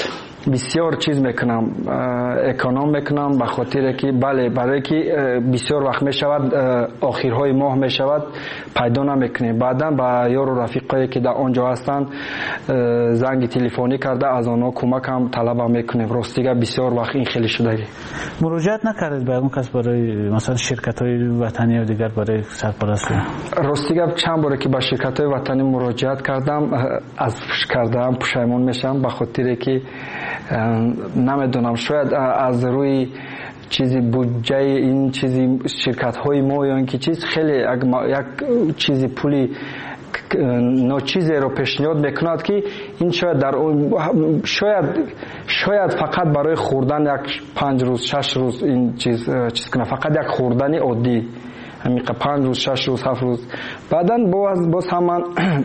بسیار چیز میکنم اکونوم میکنم به خاطر که بله برای که بسیار وقت میشود آخرهای ماه میشود پیدا نمیکنیم بعدا با یار و رفیقایی که در آنجا هستند زنگ تلفنی کرده از آنها کمک هم طلب میکنیم. راستیگه بسیار وقت این خیلی شده. مراجعت نکردید به اون کس برای مثلا شرکت های وطنی و دیگر برای سرپرستی؟ راستیگه چند باره که با شرکت های وطنی مراجعت کردم از کردم پشیمون میشم به خاطر که نمیدونم شاید از روی چیزی بودجه این چیزی شرکت های ما یا اینکه چیز خیلی یک چیزی پولی نو چیزی رو پیشنهاد میکند که این شاید در شاید شاید فقط برای خوردن یک پنج روز شش روز این چیز چیز کنه فقط یک خوردن عادی همین پنج روز شش روز هفت روز بعداً باز باز هم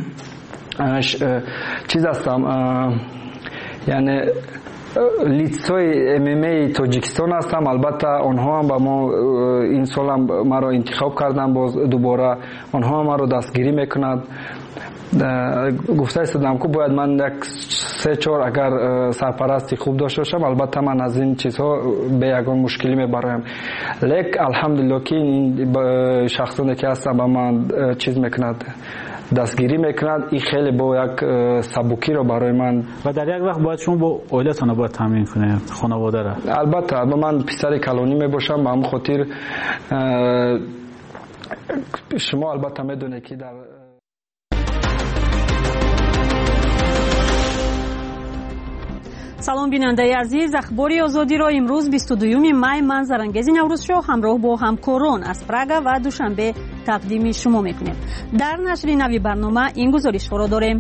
چیز هستم یعنی لیتسای ام ام ای تاجیکستان هستم. البته آنها هم با ما این سال هم ما را انتخاب کردن باز دوباره آنها هم ما را دستگیری میکند. گفته استادم که باید من یک سه چهار اگر سرپرستی خوب داشته باشم البته من از این چیزها به یگان مشکلی میبرایم لیک الحمدلله که این شخصانی که هستم با من چیز میکند دستگیری میکند این خیلی با یک سبکی رو برای من و در یک وقت باید شما با اویلتان باید تامین کنید خانواده را. البته من پسر کلانی میباشم به همون خاطر شما البته میدونید که در салом бинандаи азиз ахбори озодиро имрӯз бисту дуюми май ман зарангези наврӯзшоҳ ҳамроҳ бо ҳамкорон аз прага ва душанбе тақдими шумо мекунем. дар нашри нави барнома ин гузоришҳоро дорем.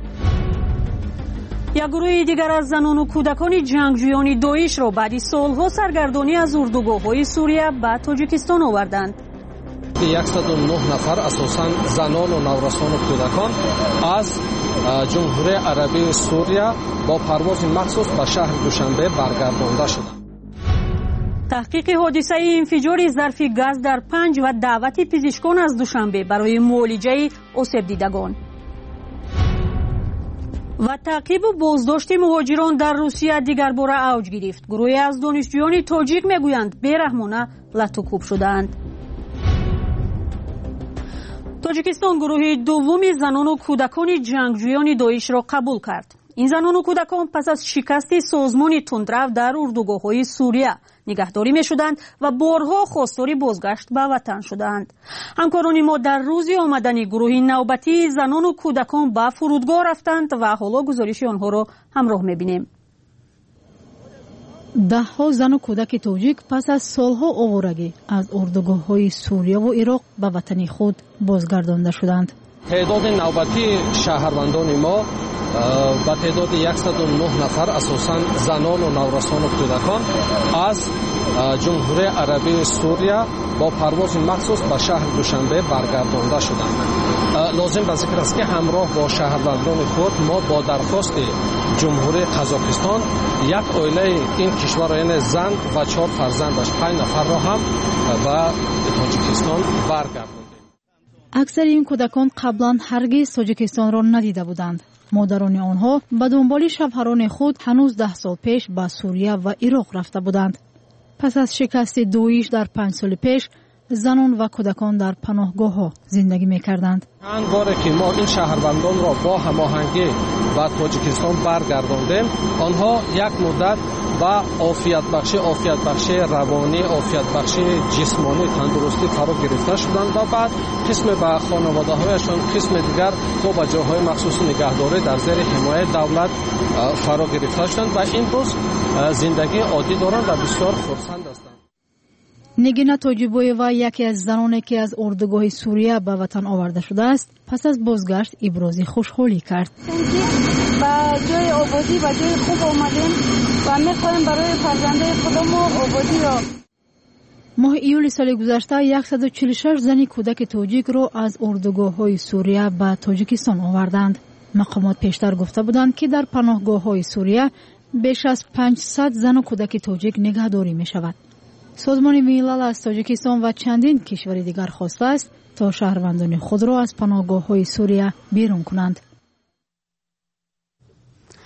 як гурӯҳи дигар аз занону кӯдакони ҷангҷӯёни доишро баъди солҳо саргардонӣ аз урдугоҳҳои сурия ба тоҷикистон оварданд. яксаду нӯҳ нафар асосан занону наврасону кӯдакон аз ҷумҳурияи арабии сурия бо парвози махсус ба шаҳри душанбе баргардонда шуданд. таҳқиқи ҳодисаи инфиҷори зарфи газ дар панҷ ва даъвати пизишкон аз душанбе барои муолиҷаи осебдидагон ва таъқибу боздошти муҳоҷирон дар русия дигарбора авҷ гирифт. гурӯҳе аз донишҷӯёни тоҷик мегӯянд бераҳмона латукӯб шудаанд. тоҷикистон гурӯҳи дуввуми занону кӯдакони ҷангҷӯёни доишро қабул кард. ин занону кӯдакон пас аз шикасти созмони тундрав дар урдугоҳҳои сурия нигаҳдорӣ мешуданд ва борҳо хостори бозгашт ба ватан шуданд. ҳамкорони мо дар рӯзи омадани гурӯҳи навбатии занону кӯдакон ба фурудгоҳ рафтанд ва ҳоло гузориши онҳоро ҳамроҳ мебинем. даҳҳо зану кӯдаки тоҷик пас аз солҳо оварагӣ аз ордугоҳҳои сурияву ироқ ба ватани худ бозгардонда шуданд. تعداد نوبتی شهروندان ما با تعداد صد و نه نفر اساساً زنان و نورسان و کودکان از جمهوری عربی سوریه با پرواز مخصوص به شهر دوشنبه برگردانده شدند. لازم به ذکر است که همراه با شهروندان خود ما با درخواست جمهوری قزاقستان یک عائله این کشور یعنی زن و چهار فرزندش پنج نفر را هم به تاجیکستان برگرداندیم. اکثر این کودکان قبلا هرگز تاجیکستان را ندیده بودند. مادران آنها به دنبال شوهران خود هنوز ده سال پیش به سوریه و عراق رفته بودند. پس از شکست دویش در پنج سال پیش زنان و کودکان در پناهگاه ها زندگی می کردند. چند باره که ما این شهروندان را با هماهنگی به تاجیکستان برگرداندیم، آنها یک مدت با عافیت بخشی عافیت بخشی روانی عافیت بخشی جسمانی تندرستی فرا گرفته شدند و بعد قسم به خانواده هایشان قسم دیگر تو به جاهای مخصوص نگهداری در زیر حمایت دولت فرا گرفته شدند و این روز زندگی عادی دارند و بسیار خرسند هستند. نگینا توجیبویوا یکی از زنانی که از اردوگاه سوریه به وطن آورده شده است پس از بازگشت ابراز خوشحالی کرد. با جای آبادی با جای خوب آمدیم و میخوایم برای فرزندای خودمون آبادی را. ماه ایول سال گذشته صد و چهل و شش زنی کودک تاجیک را از اردوگاه های سوریه به تاجیکستان آوردند. مقامات پیشتر گفته بودند که در پناهگاه های سوریه بیش از پانصد زن و کودک تاجیک نگهداری می شود. سازمان ملل از تاجیکستان و چندین کشور دیگر خواسته است تا شهروندان خود را از پناهگاه‌های سوریه بیرون کنند.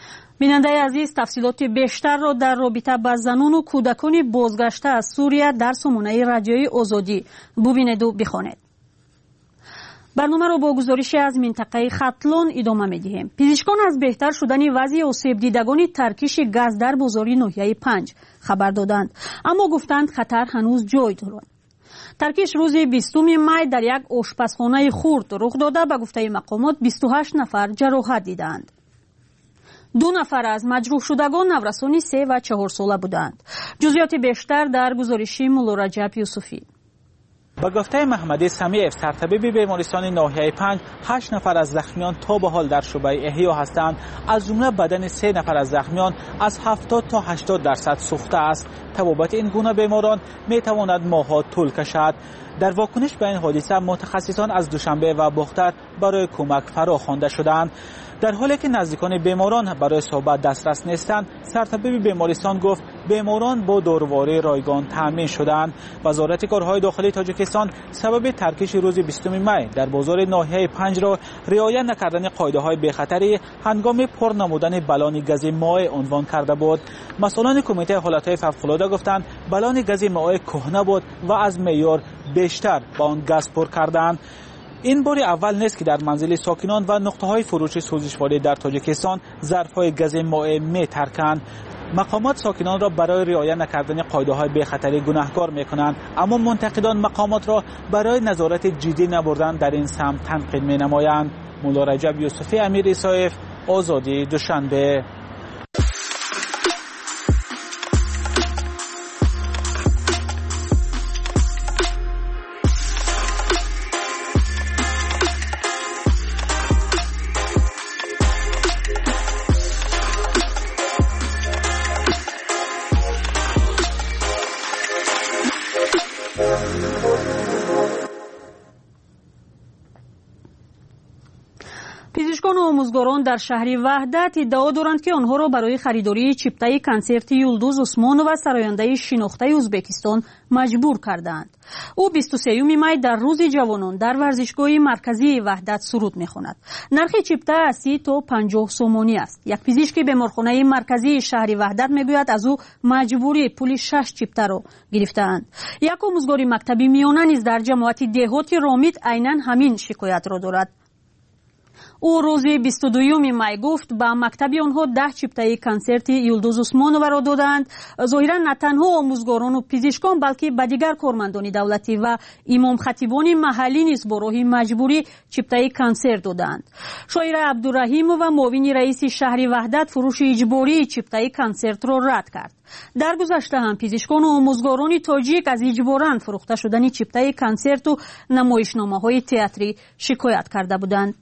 بیننده عزیز، تفصیلات بیشتر را در رابطه با زنان و کودکان بازگشته از سوریه در سامانه رادیویی آزادی ببینید و بخوانید. برنامه را با گزارش از منطقه ختلان ادامه می‌دهیم. پزشکان از بهتر شدن وضع آسیب دیدگان ترکش گاز در بازار ناحیه پنج خبر دادند، اما گفتند خطر هنوز جای دارد. ترکش روز بیستم می در یک آشپزخانه خرد رخ داده. به گفته مقامات بیست و هشت نفر جراحت دیدند. دو نفر از مجروح شدگان نورسان سه و چهار ساله بودند. جزئیات بیشتر در گزارش مولا رجب یوسفی. با گفته محمد سمیف، سرطبیب بیمارستان ناحیه پنج، هشت نفر از زخمیان تا به حال در شعبه احیا هستند. از جمله بدن سه نفر از زخمیان از هفتاد تا هشتاد درصد سوخته است. طبابت این گونه بیماران می تواند ماه‌ها طول کشد. در واکنش به این حادثه متخصصان از دوشنبه و باختر برای کمک فراخوانده شدند. در حالی که نزدیکان بیماران برای صحبت دسترس نیستند، سرطبیب بیمارستان گفت بیماران با داروهای رایگان تامین شدند. وزارت کارهای داخلی تاجیکستان سبب ترکش روز بیستم می در بازار ناحیه پنج را رعایت نکردن قاعده‌های بی‌خطری هنگام پر نمودن بلان گاز مائع عنوان کرده بود. مسئولان کمیته حالت‌های فوق‌العاده گفتند بلان گاز مائع کهنه بود و از معیار بیشتر با آن گاز پر کردند. این بار اول نیست که در منزل ساکنان و نقطه‌های فروش سوزشواری در تاجیکستان ظرف‌های گاز مائع می‌ترکند. مقامات ساکنان را برای رعایت نکردن قاعده‌های بی‌خطری گناهکار می‌کنند، اما منتقدان مقامات را برای نظارت جدی نبردن در این سمت تنقید می‌نمایند. مولا رجب یوسفی، امیر ایسایف، آزادی، دوشنبه. پزشکان و آموزگاران در شهر وحدت ادعا دارند که آنها را برای خریداری چیپتای کنسرت یلدوز عثمان و سراینده شناخته ازبکستان مجبور کردند. او بیست و سوم می در روز جوانان در ورزشگاه مرکزی وحدت سرود می‌خواند. نرخ چیپتا از سی تا پنجاه سومانی است. یک پزشک بیمارخانه مرکزی شهر وحدت میگوید از او مجبوری پول شش چیپتا را گرفتند. یک آموزگار مکتبی میانه نیز در جماعت دهاتی رامید عیناً همین شکایت را دارد. او روز بیست و دوم می گفت با مکتبی آنها ده چیپتای کنسرت یلدوز عثمان را دادند. ظاهرا نه تنها آموزگاران و پزشکان بلکه به دیگر کارمندان دولتی و امام خطیبان محلی نیز با راه مجبوری چیپتای کنسرت دادند. شاعر عبدالرحیم و معاون رئیس شهر وحدت فروش اجباری چیپتای کنسرت را رد کرد. در گذشته هم پزشکان و آموزگاران تاجیک از اجباراً فروخته شدن چیپتای کنسرت و نمایشنامه‌های تئاتری شکایت کرده بودند.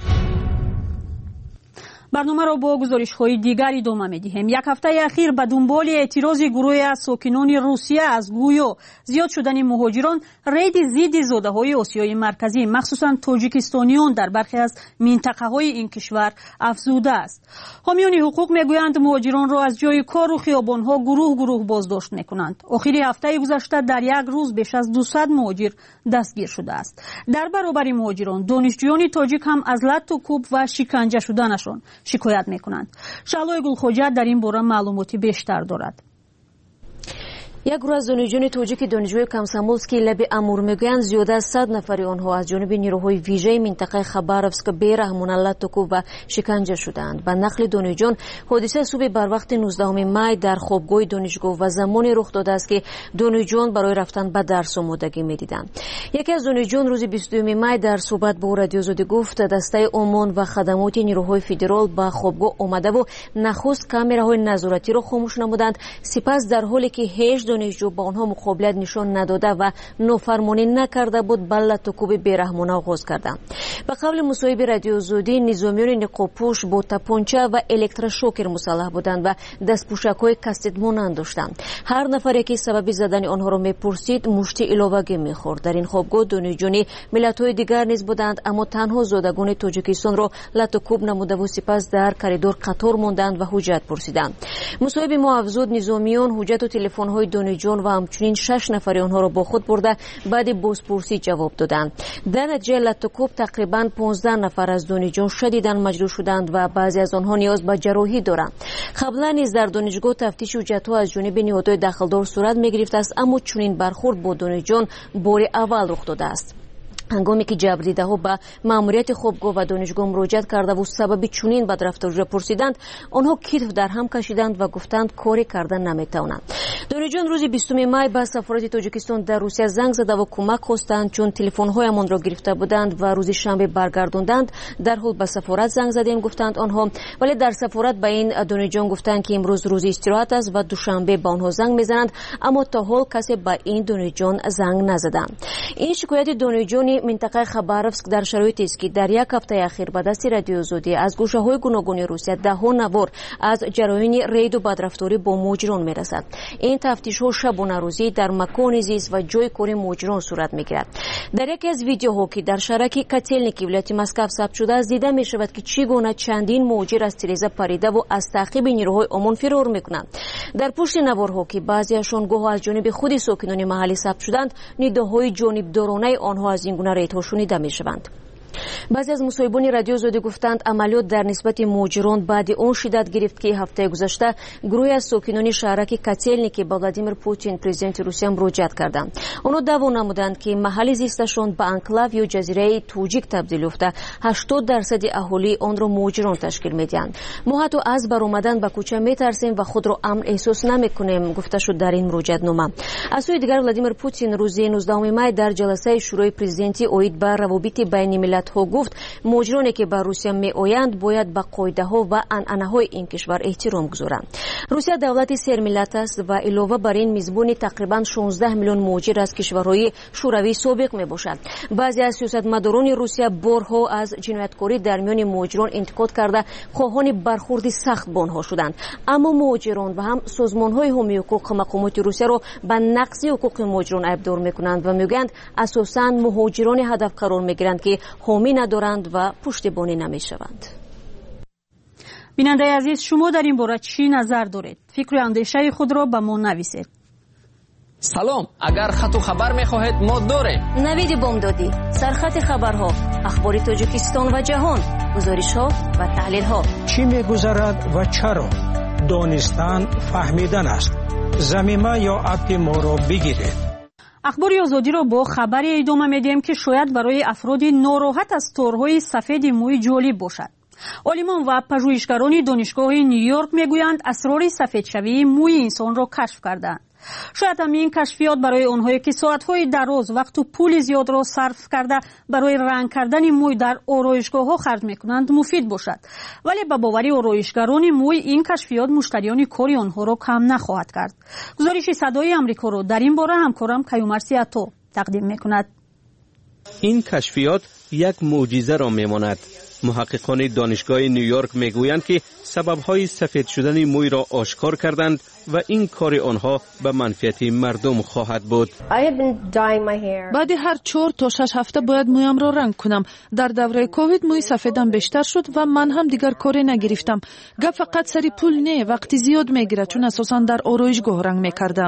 برنامه را با گزارش‌های دیگری ادامه می‌دهیم. یک هفته اخیر به دنبال اعتراض گروهی از ساکنان روسیه از گویا زیاد شدن مهاجران، رید ضد زاده‌های آسیای مرکزی مخصوصاً تاجیکستانیان در برخی از منطقه‌های این کشور افزوده است. حامیان حقوق می‌گویند مهاجران را از جای کار و خیابان‌ها گروه گروه بازداشت می‌کنند. آخر هفته گذشته در یک روز بیش از دویست مهاجر دستگیر شده است. در برابر مهاجران، دانشجویان تاجیک هم از لط و کوب و شکنجه شدنشان شکایت میکنند. شعلای گلخوجه در این باره معلوماتی بیشتر دارد. یک گروه از دانشجویان تاجیک دانشجوی کامسامولسکی لب امور میگویند زیاده از صد نفری آنها از جانب نیروهای ویژه منطقه خباروفسک بیرحمانه لط و کوب و شکنجه شدند. به نقل دانشجویان، حادثه صبح بر وقت نوزدهم می در خوابگاه دانشگاه و زمانی رخ داده است که دانشجویان برای رفتن به درس آمادگی میدیدند. یکی از دانشجویان روز بیست و دوم می در صحبت با رادیو آزادی گفت دسته امان و خدمات نیروهای فدرال به خوابگاه آمده و نخست کامراهای نظارتی را خاموش نمودند، سپس در حالی که هیچ دانشجو با آنها مقابلت نشان نداده و نافرمانی نکرده بود بلت و کوب بیرحمانه آغاز کردند. به قول مصاحب رادیو آزادی، نظامیان نقابپوش با تپانچه و الکتروشوکر مسلح بودند و دستپوشک‌های کاستید مانند داشتند. هر نفری که سبب زدن آنها را میپرسید مشتی علاوه‌ای میخورد. در این خوابگاه دانشجویان ملت‌های دیگر نیز بودند، اما تنها زادگان تاجیکستان را لط و کوب نموده و سپس در کریدور قطار ماندند و حجت پرسیدند. مصاحب ما افزود نظامیان حجت و تلفن‌های دونی جون و همچنین شش نفر آنها را با خود برده بعد بازپرسی جواب دادند. در نتیجه لطوکوب تقریبا پانزده نفر از دونی جون شدیداً مجروح شدند و بعضی از آنها نیاز به جراحی دارند. قبلا نیز در دانشگاه تفتیش حجت‌ها از جانب نهادهای دخلدار صورت می‌گرفته است، اما چنین برخورد با دونی جون بار اول رخ داده است. هنگامی که جبردیده ها به ماموریت خوابگاه و دانشگاه مراجعت کرده و سبب چنین بدرفتاری را پرسیدند، آنها کتف در هم کشیدند و گفتند کاری کردن نمیتوانند. دونی جون روز بیستم می به سفارت تاجیکستان در روسیه زنگ زده و کمک خواستند چون تلفن‌هایمان را گرفته بودند و روز شنبه برگرداندند. در حال به سفارت زنگ زدیم گفتند آنها، ولی در سفارت به این دونی جون گفتند که امروز روز استراحت است و دوشنبه به آنها زنگ میزنند، اما تا حال کسی به این دونی جون زنگ نزدند. این شکایت دونی جون منطقه خباروفسک در شرایطی است که در یک هفته اخیر به دست رادیو آزادی از گوشه‌های گوناگون روسیه ده‌ها نوار از جرایم ریید و بدرفتاری با مهاجران میرسد. این تفتیش‌ها شبانه روزی در مکان زیست و جای کار مهاجران صورت میگیرد. در یکی از ویدیوها که در شهرک کاتلنیکی ولایت مسکو ثبت شده است دیده میشود که چگونه چندین مهاجر از تریزه پریده و از تعقیب نیروهای امن فرار میکنند. در پشت نوارها که بعضیشان گاه از جانب خود ساکنان محلی ثبت شدند، نداهای جانبدارانه آنها از این گونه ریدها شنیده میشوند. بعضی از مصاحبان رادیو آزادی گفتند عملیات در نسبت مهاجران بعد آن شدت گرفت که هفته گذشته گروهی از ساکنان شهرک کاتلنیکی به ولادیمیر پوتین پرزیدنت روسیه مراجعت کردند. آنها دعوا نمودند که محل زیستشان به انکلاو یا جزیره توجیک تبدیل یافته هشتاد درصد اهالی آن را مهاجران تشکیل میدهند. ما حتی از برآمدن به کوچه میترسیم و خود را امن احساس نمیکنیم گفته شد در این مراجعتنامه. از سوی دیگر ولادیمیر پوتین روز نوزدهم می در جلسه شورای پرزیدنتی اوید به روابط بین ملت ها گفت مهاجرانی که به روسیه می آیند باید به قاعده ها و عنعنه های این کشور احترام گذارند. روسیه دولتی سرملت است و علاوه بر این میزبان تقریبا شانزده میلیون مهاجر از کشورهای شوروی سابق می باشد. بعضی از سیاستمداران روسیه بارها از جنایتکاری در میان مهاجران انتقاد کرده خواهان برخورد سخت با آنها شدند، اما مهاجران و هم سازمان های حقوقی حقوق مقامات روسیه را به نقض حقوق مهاجران ابدار میکنند و میگویند اساساً مهاجران هدف قرار میگیرند که حامی ندارند و پشتیبانی نمیشوند. بیننده عزیز، شما در این باره چی نظر دارید؟ فکر و اندیشه خود را به ما نویسید. سلام، اگر خط و خبر میخواهید ما داریم. نوید بامدادی، سرخط خبرها، اخبار تاجیکستان و جهان، گزارش ها و تحلیل ها. چی میگذرد و چرا؟ دانستن فهمیدن است. زمینه یا اپ ما را بگیرید. اخبار آزادی را با خبری ادامه میدیم که شاید برای افراد ناراحت از تورهای سفید موی جالب باشد. عالمان و پژوهشگران دانشگاه نیویورک میگویند اسرار سفیدشوی موی انسان را کشف کردند. شاید هم این کشفیات برای آنهایی که ساعتهای دراز وقت و پول زیاد را صرف کرده برای رنگ کردن موی در آرایشگاه ها خرج میکنند مفید باشد، ولی به باور آرایشگران موی این کشفیات مشتریان کاری آنها را کم نخواهد کرد. گزارش صدای آمریکا را در این باره همکارم کیومرثی عطا تقدیم میکند. این کشفیات یک معجزه را میماند. محققان دانشگاه نیویورک میگویند که سبب‌های سفید شدن موی را آشکار کردند و این کار آنها به منفعت مردم خواهد بود. بعد هر چهار تا شش هفته باید مویم را رنگ کنم. در دوره کووید موی سفیدم بیشتر شد و من هم دیگر کاری نگرفتم. گپ فقط سری پول نه، وقتی زیاد میگیره چون اساساً در آرایشگاه رنگ میکردم.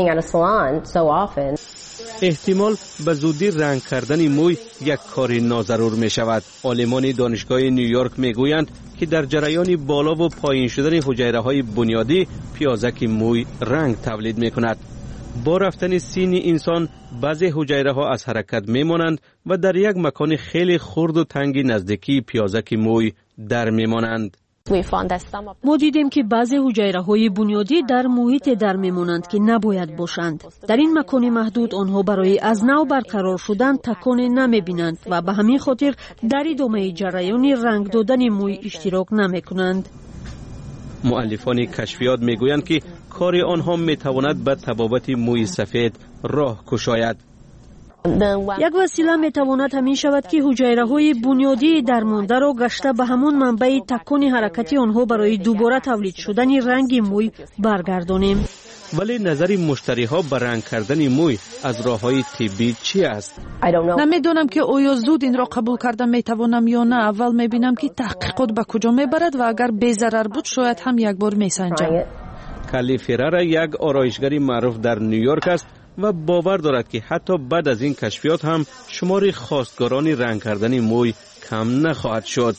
احتمال به زودی رنگ کردن موی یک کار ناضرور می شود. عالمان دانشگاه نیویورک می گویند که در جریان بالا و پایین شدن حجیره های بنیادی پیازک موی رنگ تولید می کند. با رفتن سین انسان بعضی حجیره ها از حرکت می مانند و در یک مکان خیلی خرد و تنگ نزدیکی پیازک موی در می مانند. ما دیدیم که بعضی حجیره های بنیادی در محیط در میمانند که نباید باشند. در این مکان محدود آنها برای از نو برقرار شدن تکان نمی بینند و به همین خاطر در ادامه جریان رنگ دادن موی اشتراک نمی کنند. مؤلفان کشفیات می گویند که کار آنها می تواند به طبابت موی سفید راه کشاید. یک وسیله می تواند همین شود که حجیره های بنیادی درمانده را گشته به همون منبع تکان حرکتی آنها برای دوباره تولید شدن رنگ موی برگردانیم. ولی نظر مشتری ها به رنگ کردن موی از راه های طبی چی است؟ نمیدونم که آیا زود این را قبول کردن می توانم یا نه. اول می بینم که تحقیقات به کجا می برد و اگر بی ضرر بود شاید هم یک بار می سنجم. کالیفرر یک آرایشگری معروف در نیویورک است و باور دارد که حتی بعد از این کشفیات هم شمار خواستگاران رنگ کردن موی کم نخواهد شد.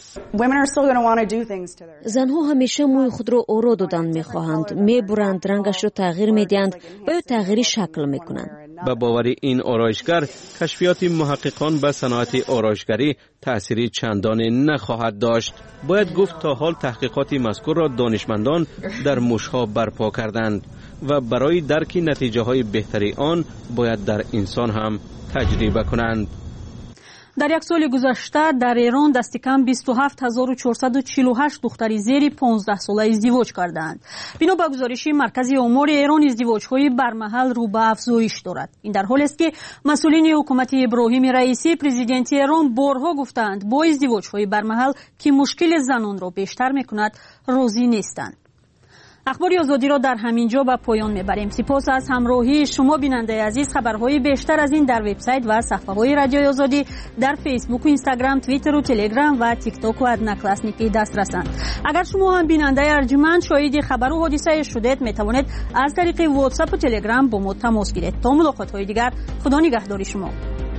زنها همیشه موی خود را اورو دادن میخواهند، میبرند، رنگش را تغییر میدهند و یا تغییر شکل میکنند. به باور این آرایشگر، کشفیات محققان به صنعت آرایشگری تأثیری چندانی نخواهد داشت. باید گفت تا حال تحقیقات مذکور را دانشمندان در موشها برپا کردند و برای درک نتیجه های بهتری آن باید در انسان هم تجربه کنند. در یک سال گذشته در ایران دست کم بیست و هفت هزار و چهارصد و چهل و هشت دختری زیر پانزده ساله ازدواج کردند. بنا به گزارش مرکز آمار ایران، ازدواج‌های برمحل رو به افزایش دارد. این در حالی است که مسئولین حکومت ابراهیم رئیسی پرزیدنت ایران بارها گفتند با ازدواج‌های برمحل که مشکل زنان را بیشتر می‌کند راضی نیستند. اخبار آزادی را در همین جا به پایان میبریم. سپاس از همراهی شما بیننده عزیز. خبرهای بیشتر از این در وبسایت و صفحه‌های رادیوی آزادی در فیسبوک و اینستاگرام، توییتر و تلگرام و تیک تاک و ادنکلاسنیکی دسترسند. اگر شما هم بیننده ارجمند شاهد خبر و حادثه شدید، میتوانید از طریق واتساپ و تلگرام با ما تماس گیرید. تا ملاقات‌های دیگر، خدا نگهداری شما.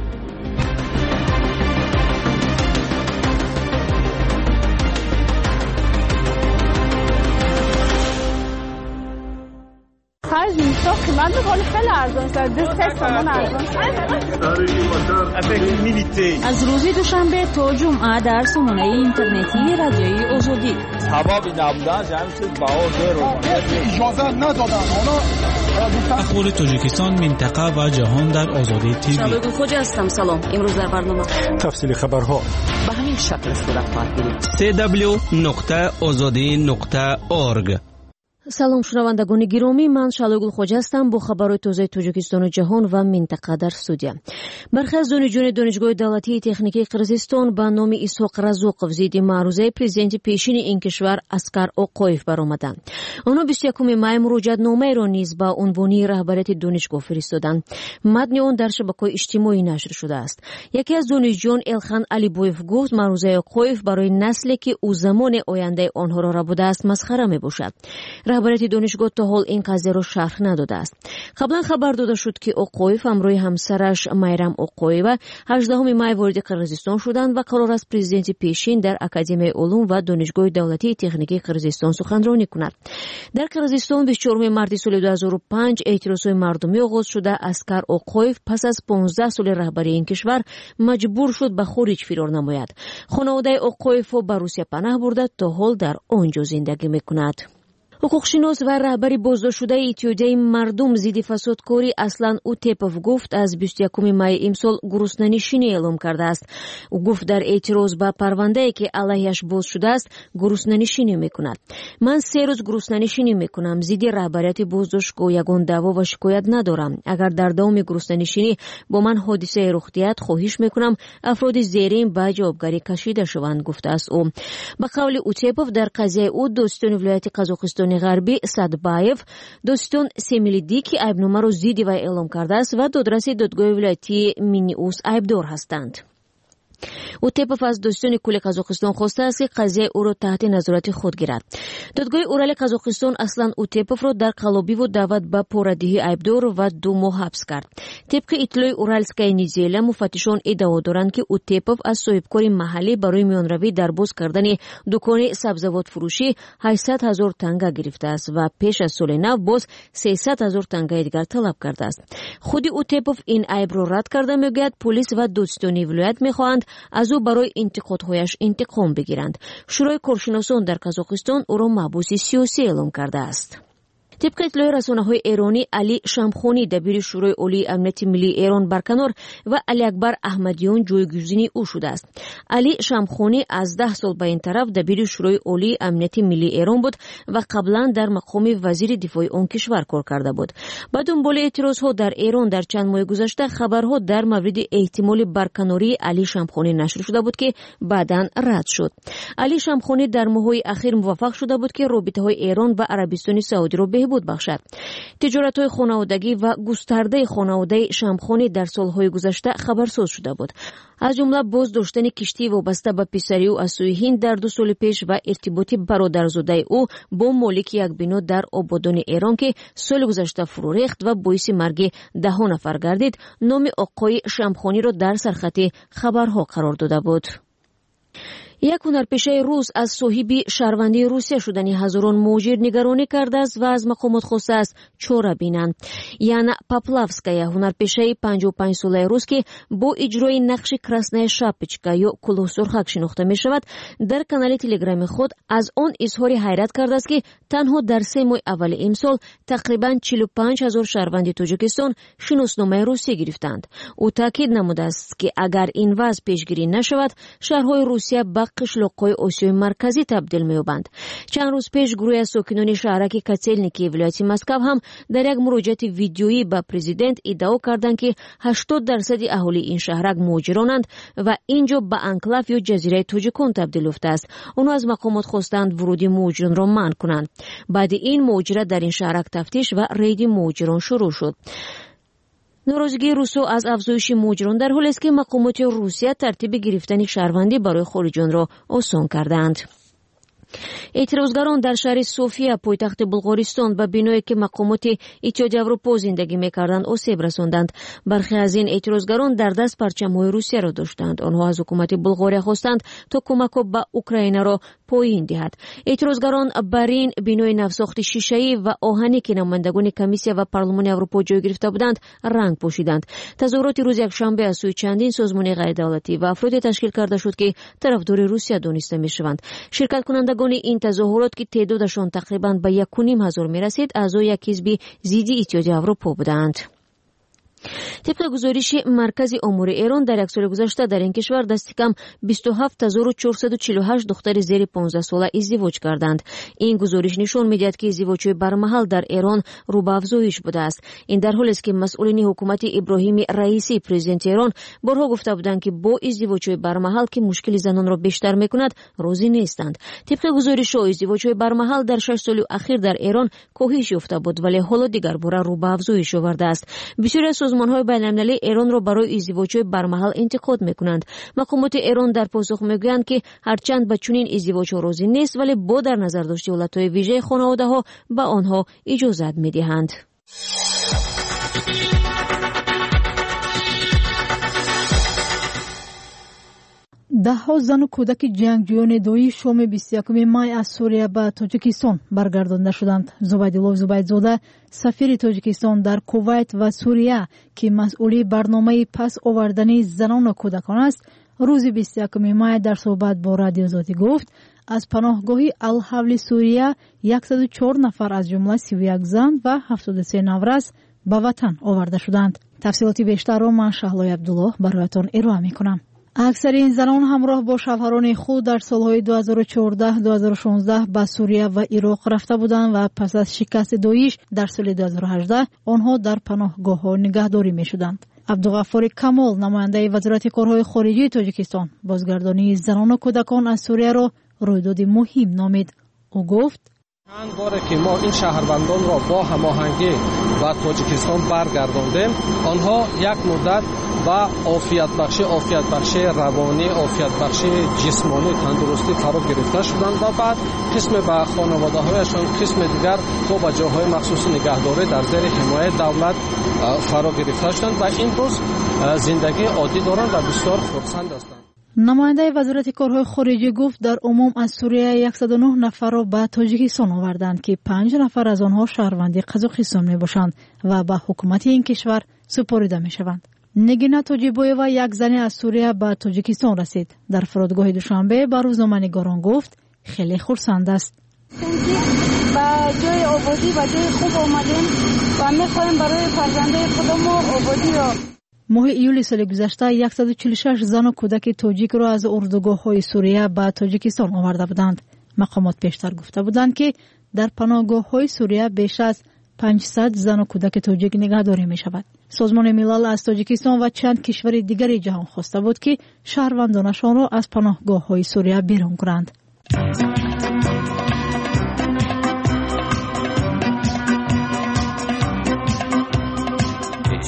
اینجا قیمت خیلی خیلی ارزان است. دو سه تومان ارزان است. از روز دوشنبه تا جمعه در سامانه اینترنتی رادیوی آزادی. هوا بی نبودن جمعی چیز باور رو اجازه ندادن. اخبار تاجیکستان، منطقه و جهان در آزادی تیوی. شالوگل خوجا هستم. سلام. امروز در برنامه تفصیل خبرها به همین شکل صورت خواهد گرفت. سی دبلیو نقطه آزادی نقطه اورگ. سلام شنوندگان گرامی، من شالوگل خوجا هستم با خبرهای تازه تاجیکستان و جهان و منطقه در استودیو. برخی از دانشجویان دانشگاه دولتی تکنیکی قرقیزستان به نام اسحاق رزاقов ضد معروضه پرزیدنت پیشین این کشور اسکر اوقویف برآمدند. آنها بیست و یکم مای مراجعتنامه را نیز به عنوان رهبریت دانشگاه فرستادند. متن آن در شبکه‌های اجتماعی نشر شده است. یکی از دانشجویان الخان علیبویف گفت معروضه اوقویف برای نسلی که او زمان آینده آنها را ربوده است مسخره میباشد. رهبریت دانشگاه تا حال این قضیه را شرح نداده است. قبلا خبر داده شد که اوقویف همراه همسرش میرم اوقویوا هجدهم مای وارد قرقیزستان شدند و قرار است پرزیدنت پیشین در اکادمی علوم و دانشگاه دولتی تکنیکی قرقیزستان سخنرانی کند. در قرقیزستان بیست و چهارم مارس سال دو هزار و پنج اعتراضهای مردمی آغاز شده. اسکر اوقویف پس از پانزده سال رهبری این کشور مجبور شد به خارج فرار نماید. خانواده اوقویف به روسیه پناه برده تا حال در آنجا زندگی میکند. حقوقشناس و رهبری بازداشت شده اتحادیه مردم ضد فسادکاری اصلان اوتپوف گفت از بیست و یکم مای امسال گرسنه‌نشینی اعلام کرده است. او گفت در اعتراض به پرونده‌ای که علیه‌اش باز شده است گرسنه‌نشینی میکند. من سه روز گرسنه‌نشینی میکنم. ضد رهبریت بازداشتگاه یگان دعوا و شکایت ندارم. اگر در دوام گرسنه‌نشینی با من حادثه رخ دهد خواهش میکنم افراد زیرین به جوابگری کشیده شوند، گفته است او. به قول اوتپوف در قضیه او دوستان ولایت قزاقستان غربی سادبایف دوستون سمیلیدی که عیبنامه را ضد وی اعلام کرده است و دادرس دادگاه ولایتی مینیوس عیبدار هستند. اوتپوف از دوستان کل قزاقستان خواسته است که قضیه او را تحت نظارت خود گیرد. دادگاه اورال قزاقستان اصلا اوتپوف را در قلابی و دعوت به پوردهی عیبدار و دو ماه حبس کرد. طبق اطلاع اورالسکای نیزیلا، مفتشان ادعا دارند که اوتپوف از صاحبکار محلی برای میانروی در باز کردن دکان سبزیجات فروشی هشتصد هزار تنگه گرفته است و پیش از سال نو باز سیصد هزار تنگه دیگر طلب کرده است. خود اوتپوف این عیب را رد کرده، میگوید پلیس و دوستان ولایت میخواهند از او برای انتقادهایش انتقام بگیرند. شورای کارشناسان در قزاقستان او را محبوس سیاسی اعلام کرده است. طبق اطلاع رسانه‌های ایرانی، علی شمخونی دبیر شورای عالی امنیت ملی ایران برکنار و علی اکبر احمدیان جایگزین او شده است. علی شمخونی از ده سال به این طرف دبیر شورای عالی امنیت ملی ایران بود و قبلا در مقام وزیر دفاع آن کشور کار کرده بود. با دنبال اعتراضها در ایران در چند ماه گذشته خبرها در مورد احتمال برکناری علی شمخونی نشر شده بود که بعداً رد شد. علی شمخونی در ماه‌های اخیر موفق شده بود که رابطه‌های ایران و عربستان سعودی را بهبود بخشد. تجارت‌های خانوادگی و گسترده خانواده شمخانی در سال‌های گذشته خبرساز شده بود. از جمله باز داشتن کشتی وابسته به پسری او از سوی هند در دو سال پیش و ارتباط برادرزاده او با مالک یک بنا در آبادان ایران که سال گذشته فرو ریخت و باعث مرگ ده نفر گردید، نام آقای شمخانی را در سرخط خبرها قرار داده بود. یک هنرپیشه روس از صاحب شهروندی روسیه شدنی هزاران مهاجر نگرانی کرده است و از مقامات خواسته است چاره بینند. یانا پاپلавская هنرپیشه پنجاه و پنج ساله روس که با اجرای نقش کراسنaya شاپچکا یا کلاه سرخک شناخته می شود، در کانال تلگرام خود از آن اظهار حیرت کرده است که تنها در سه ماه اول امسال تقریبا چهل و پنج هزار شهروند تاجیکستان شناسنامه روسیه گرفتند. او تاکید نموده است که اگر این وضع پیشگیری نشود، شهرهای روسیه به قشلاق‌های آسیای مرکزی تبدیل می‌یابند. چند روز پیش گروهی از ساکنان شهرک کاتسلنیکی ولایت مسکو هم در یک مراجعه ویدیویی به پرزیدنت ادعا کردند که هشتاد درصد اهالی این شهرک مهاجرانند و اینجا به انکلاو یا جزیره تاجیکان تبدیل یافته است. آنها از مقامات خواستند ورود مهاجران را منع کنند. بعد این مهاجرت در این شهرک تفتیش و رید مهاجران شروع شد. ناراضگی روسو از افزایش مهاجران در حالی است که مقامات روسیه ترتیب گرفتن شهروندی برای خارجیان را آسان کردند. اعتراضگران در شهر صوفیا پایتخت بلغارستان به بنایی که مقامات اتحادیه اروپا زندگی می‌کردند آسیب رساندند. برخی از این اعتراضگران در دست پرچم‌های روسیه را داشتند. آنها از حکومت بلغاریا خواستند تا کمک به اوکراین را پایین دهد. اعتراضگران بر این بنای نوساخت شیشه‌ای و آهنی که نمایندگان کمیسیون و پارلمان اروپا جای گرفته بودند رنگ پوشیدند. تظاهرات روز یکشنبه از سوی چندین سازمان غیردولتی و افراد تشکیل کرده شد که طرفدار روسیه دانسته می‌شوند. شرکت کنندگان این تظاهرات که تعدادشان تقریباً به یک و نیم هزار می‌رسید، اعضای یک حزب ضد اتحادیه اروپا بودند. طبق گزارش مرکز امور ایران در یک سال گذشته در این کشور دست کم بیست و هفت هزار و چهارصد و چهل و هشت دختر زیر پانزده ساله ازدواج کردند. این گزارش نشان می‌دهد که ازدواج‌های برمحل در ایران رو به افزایش بوده است. این در حالی است که مسئولین حکومت ابراهیم رئیسی پرزیدنت ایران بارها گفته بودند که با ازدواج‌های برمحل که مشکل زنان را بیشتر می‌کند راضی نیستند. طبق گزارش ازدواج‌های برمحل در شش سال اخیر در ایران کاهش یافته بود، ولی حالا دیگر باره رو به افزایش آورده است. بسیاری سازمان‌های بین‌المللی ایران را برای ازدواج‌های برمحل انتقاد می‌کنند. مقامات ایران در پاسخ می‌گویند که هرچند به چنین ازدواج‌ها راضی نیست، ولی با در نظر داشت حالت‌های ویژه خانواده‌ها به آنها اجازه می‌دهند. ده ها زن و کودک جنگجویان دویی شام بیست و یکم مای از سوریه به تاجیکستان برگردانده شدند. زبیدالله زبیدزاده سفیر تاجیکستان در کویت و سوریه که مسئول برنامه پس آوردن زنان و کودکان است، روز بیست و یکم مای در صحبت با رادیو آزادی گفت از پناهگاهی الحول سوریه صد و چهار نفر از جمله سی و یک زن و هفتاد و سه نورس به وطن آورده شدند. تفصیلات بیشتر را من شهلای عبدالله برایتان ارائه می‌کنم. اکثر این زنان همراه با شوهران خود در سالهای دو هزار و چهارده دو هزار و شانزده به سوریه و عراق رفته بودند و پس از شکست داعش در سال دو هزار و هجده آنها در پناهگاه‌ها نگهداری می‌شدند. عبدالغفار کمال نماینده وزارت کارهای خارجی تاجیکستان بازگردانی زنان و کودکان از سوریه را رویداد مهم نامید. او گفت چند باره که ما این شهروندان را با هماهنگی و تاجیکستان برگرداندیم، آنها یک مدت و عافیت بخشی عافیت بخشی روانی عافیت بخشی جسمانی تندرستی فرا گرفته شدند و بعد قسم به خانواده‌هایشان قسم دیگر تو به جاهای مخصوص نگهداری در زیر حمایت دولت فرا گرفته شدند و این روز زندگی عادی دارند و بسیار خرسند هستند. نماینده وزارت کارهای خارجی گفت در عموم از سوریه صد و نه نفر را به تاجیکستان آوردند که پنج نفر از آنها شهروند قزاقستان میباشند و به حکومت این کشور سپرده میشوند. نگینا توجیبویوا یک زن از سوریه به تاجیکستان رسید. در فرودگاه دوشنبه به روزنامه‌نگاران گفت خیلی خرسند است. با جای آبادی و جای خوب آمدیم و میخوایم برای فرزنده خودمون آبادی را. ماه ایول سال گذشته صد و چهل و شش زن و کودک تاجیک را از اردوگاه‌های سوریه به تاجیکستان آورده بودند. مقامات پیشتر گفته بودند که در پناهگاه‌های سوریه بیش از پانصد زن و کودک تاجیک نگهداری می‌شود. سازمان ملل از تاجیکستان و چند کشور دیگر جهان خواسته بود که شهروندانشان را از پناهگاه‌های سوریه بیرون کنند.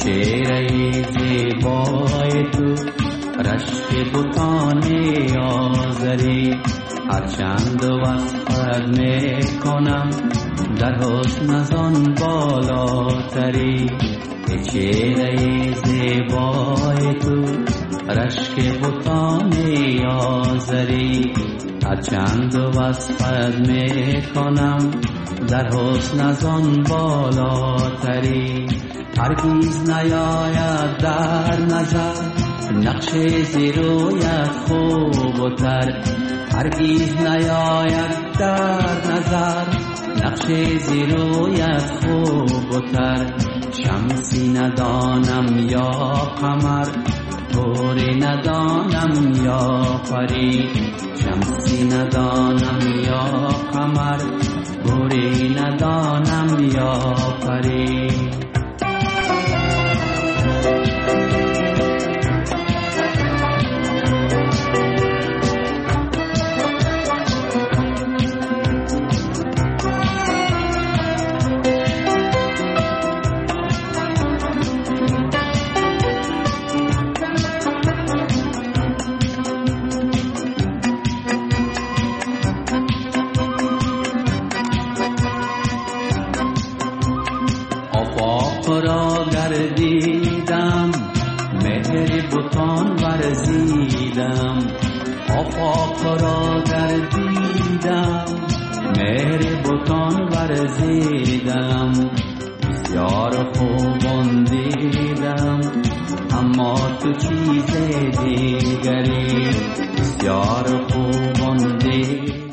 چهره زیبای تو رشک بتان آزری هرچند وصفت میکنم در حسن از آن بالاتری چهره زیبای تو رشک بتان آزری هرچند وصفت میکنم در حسن از آن بالاتری هرگیز نیاید در نظر نقش زیرویت خوب و تر هرگیز نیاید در نظر نقش زیرویت خوب و تر شمسی ندانم یا قمر گوری ندانم یا پری شمسی ندانم یا قمر گوری ندانم یا پری را گردیدم مهر بتان ورزیدم آفاق را گردیدم مهر بتان ورزیدم بسیار خوبان دیدم اما تو چیز دیگری بسیار خوبان دیدم.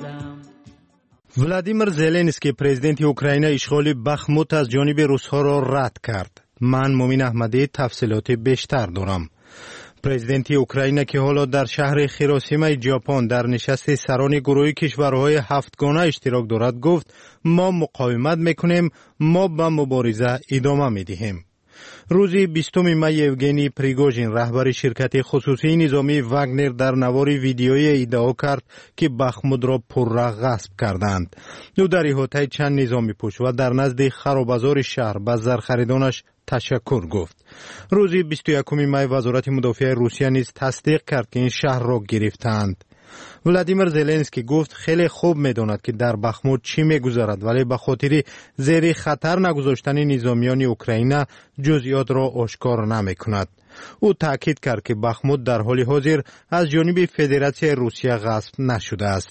ولادیمیر زلنسکی پرزیدنت اوکراین اشغال بخموت از جانب روس‌ها را رد کرد. من مومین احمدی تفصیلات بیشتر دارم. پرزیدنت اوکراین که حالا در شهر هیروشیما ژاپن در نشست سران گروه کشورهای هفتگانه اشتراک دارد گفت ما مقاومت میکنیم، ما به مبارزه ادامه میدهیم. روز بیستم می یوگنی پریگوژین رهبر شرکت خصوصی نظامی واگنر در نوار ویدیویی ادعا کرد که بخمود را پرره غصب کردند. او در احاطه چند نظامی پوش و در نزد خرابازار شهر به زرخریدانش تشکر گفت. روز بیست و یکم می وزارت مدافع روسیه نیز تصدیق کرد که این شهر را گرفتند. ولادیمیر زلنسکی گفت خیلی خوب میداند که در بخموت چی میگذرد ولی به خاطر زیر خطر نگذاشتن نظامیان اوکراین جزئیات را آشکار نمیکند. او تاکید کرد که بخموت در حال حاضر از جانب فدراسیون روسیه غصب نشده است.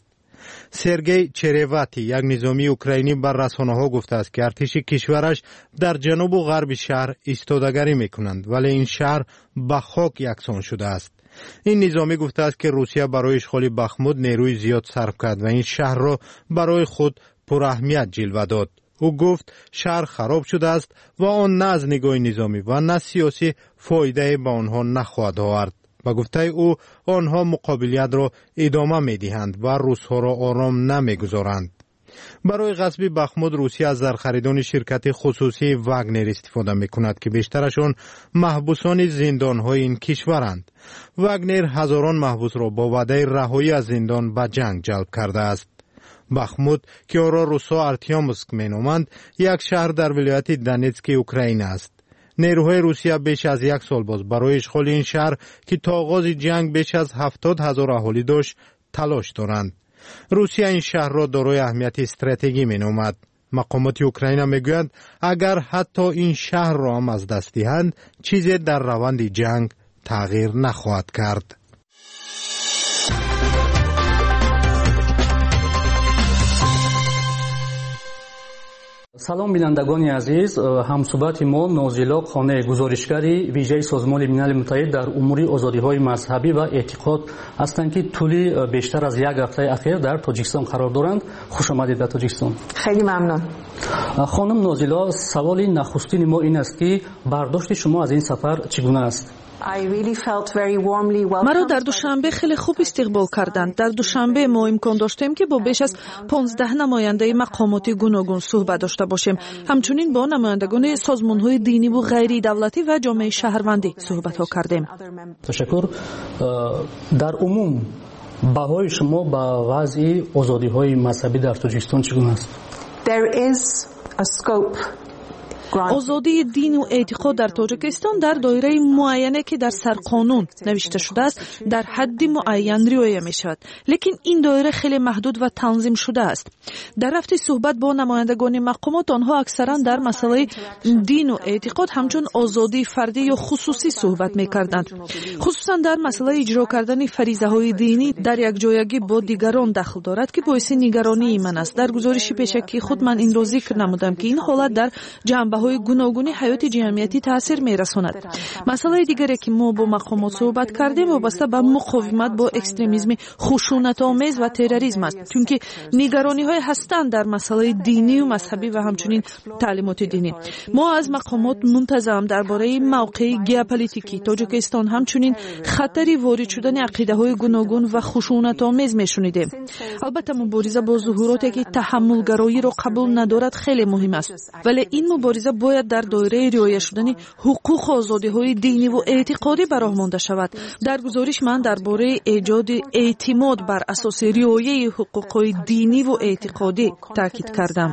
سرگئی چریواتی یک نظامی اوکراینی بر رسانه‌ها گفته است که ارتش کشورش در جنوب و غرب شهر ایستادگی میکنند ولی این شهر به خاک یکسان شده است. این نظامی گفته است که روسیه برای اشغال بخمود نیروی زیاد صرف کرد و این شهر را برای خود پر اهمیت جلوه داد. او گفت شهر خراب شده است و آن نه از نگاه نظامی و نه سیاسی فایده به آنها نخواهد آورد. با گفته او آنها مقابلیت را ادامه میدهند و روس‌ها را آرام نمیگذارند. برای غصب بخمود روسیه از زرخریدان شرکت خصوصی واگنر استفاده میکند که بیشترشان محبوسان زندانهای این کشورند. واگنر هزاران محبوس را با وعده رهایی از زندان به جنگ جلب کرده است. بخمود که آن را روسا ارتیاموسک مینامند یک شهر در ولایت دونتسک اوکراین است. نیروهای روسیه بیش از یک سال باز برای اشغال این شهر که تا آغاز جنگ بیش از هفتاد هزار اهالی داشت تلاش دارند. روسیه این شهر را دارای اهمیت استراتژیکی مینامد. مقامات اوکراین میگویند اگر حتی این شهر را هم از دست دهند چیزی در روند جنگ تغییر نخواهد کرد. салом бинандагони азиз, ҳамсӯҳбати мо Нозила Қонеи гузоришгари вижаи Созмони Милали Муттаҳид дар умури озодиҳои мазҳабӣ ва эътиқод ҳастанд ки тӯли бештар аз як ҳафтаи ахир дар Тоҷикистон қарор доранд. Хушомадед ба Тоҷикистон. خیلی ممنون. خانم نازیلا، سوالی нахустини мо ин аст ки бардошти шумо аз ин сафар чӣ гуна аст? مرا در دوشنبه خیلی خوب استقبال کردند. در دوشنبه ما امکان داشتیم که با بیش از پانزده نماینده مقامات گوناگون صحبت داشته باشیم. همچنین با نمایندگان سازمان‌های دینی و غیر دولتی و جامعه شهروندی صحبت ها کردیم. تشکر. در عموم بهای شما با وضع آزادی‌های مذهبی در تاجیکستان چگونه است؟ There is a scope озодии дину эътиқод дар тоҷикистон дар доираи муайяне ки дар сарқонун навишта шудааст дар ҳадди муайян риоя мешавад, лекин ин доира хеле маҳдуд ва танзим шудааст. дар рафти суҳбат бо намояндагони мақомот онҳо аксаран дар масъалаи дину эътиқод ҳамчун озодии фардӣ ё хусусӣ суҳбат мекарданд. хусусан дар масъалаи иҷро кардани фаризаҳои динӣ дар якҷоягӣ бо дигарон дахл дорад ки боиси нигаронии ман аст. дар гузориши пешакии худ ман инро зикр намудам ки ин ҳолат дар ҷанбаҳои гуногуни ҳаёти ҷамъиятӣ таъсир мерасонад. масъалаи дигаре ки мо бо мақомот суҳбат кардем вобаста ба муқовимат бо экстремизми хушунатомез ва терроризм аст, чунки нигарониҳое ҳастанд дар масъалаи динию мазҳабӣ ва ҳамчунин таълимоти динӣ. мо аз мақомот мунтазам дар бораи мавқеи геополитикии тоҷикистон ҳамчунин хатари ворид шудани ақидаҳои гуногун ва хушунатомез мешунидем. албатта мубориза бо зуҳуроте ки таҳаммулгароиро қабул надорад хеле муҳим аст, вале ин мубориза бояд дар доираи риоя шудани ҳуқуқу озодиҳои диниву эътиқодӣ ба роҳ монда шавад. дар гузориш ман дар бораи эҷоди эътимод бар асоси риояи ҳуқуқҳои диниву эътиқодӣ таъкид кардам.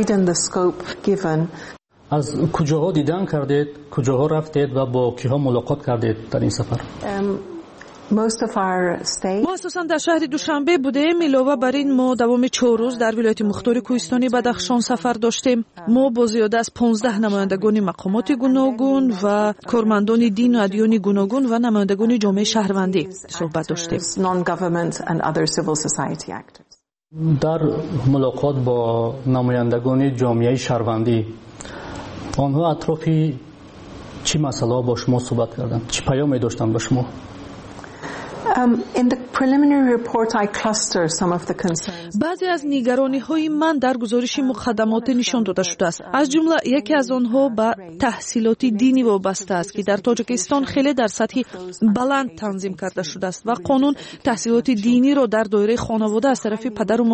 аз куҷоҳо дидан кардед, куҷоҳо рафтед ва бо киҳо мулоқот кардед дар ин сафар? мо асосан дар шаҳри душанбе будем. илова бар ин мо давоми чор рӯз дар вилояти мухтори кӯҳистони бадахшон сафар доштем. мо бо зиёда аз понздаҳ намояндагони мақомоти гуногун ва кормандони дину адёни гуногун ва намояндагони ҷомеаи шаҳрвандӣ суҳбат доштем. дар мулоқот бо намояндагони ҷомеаи шаҳрвандӣ онҳо атрофи чӣ масъалаҳо бо шумо суҳбат карданд? чӣ паёме доштанд ба шумо? баъзе аз нигарониҳои ман дар гузориши муқаддамоте нишон дода шудааст. аз ҷумла яке аз онҳо ба таҳсилоти динӣ вобаста аст ки дар тоҷикистон хеле дар сатҳи баланд танзим карда шудааст ва қонун таҳсилоти диниро дар доираи хонавода аз тарафи падару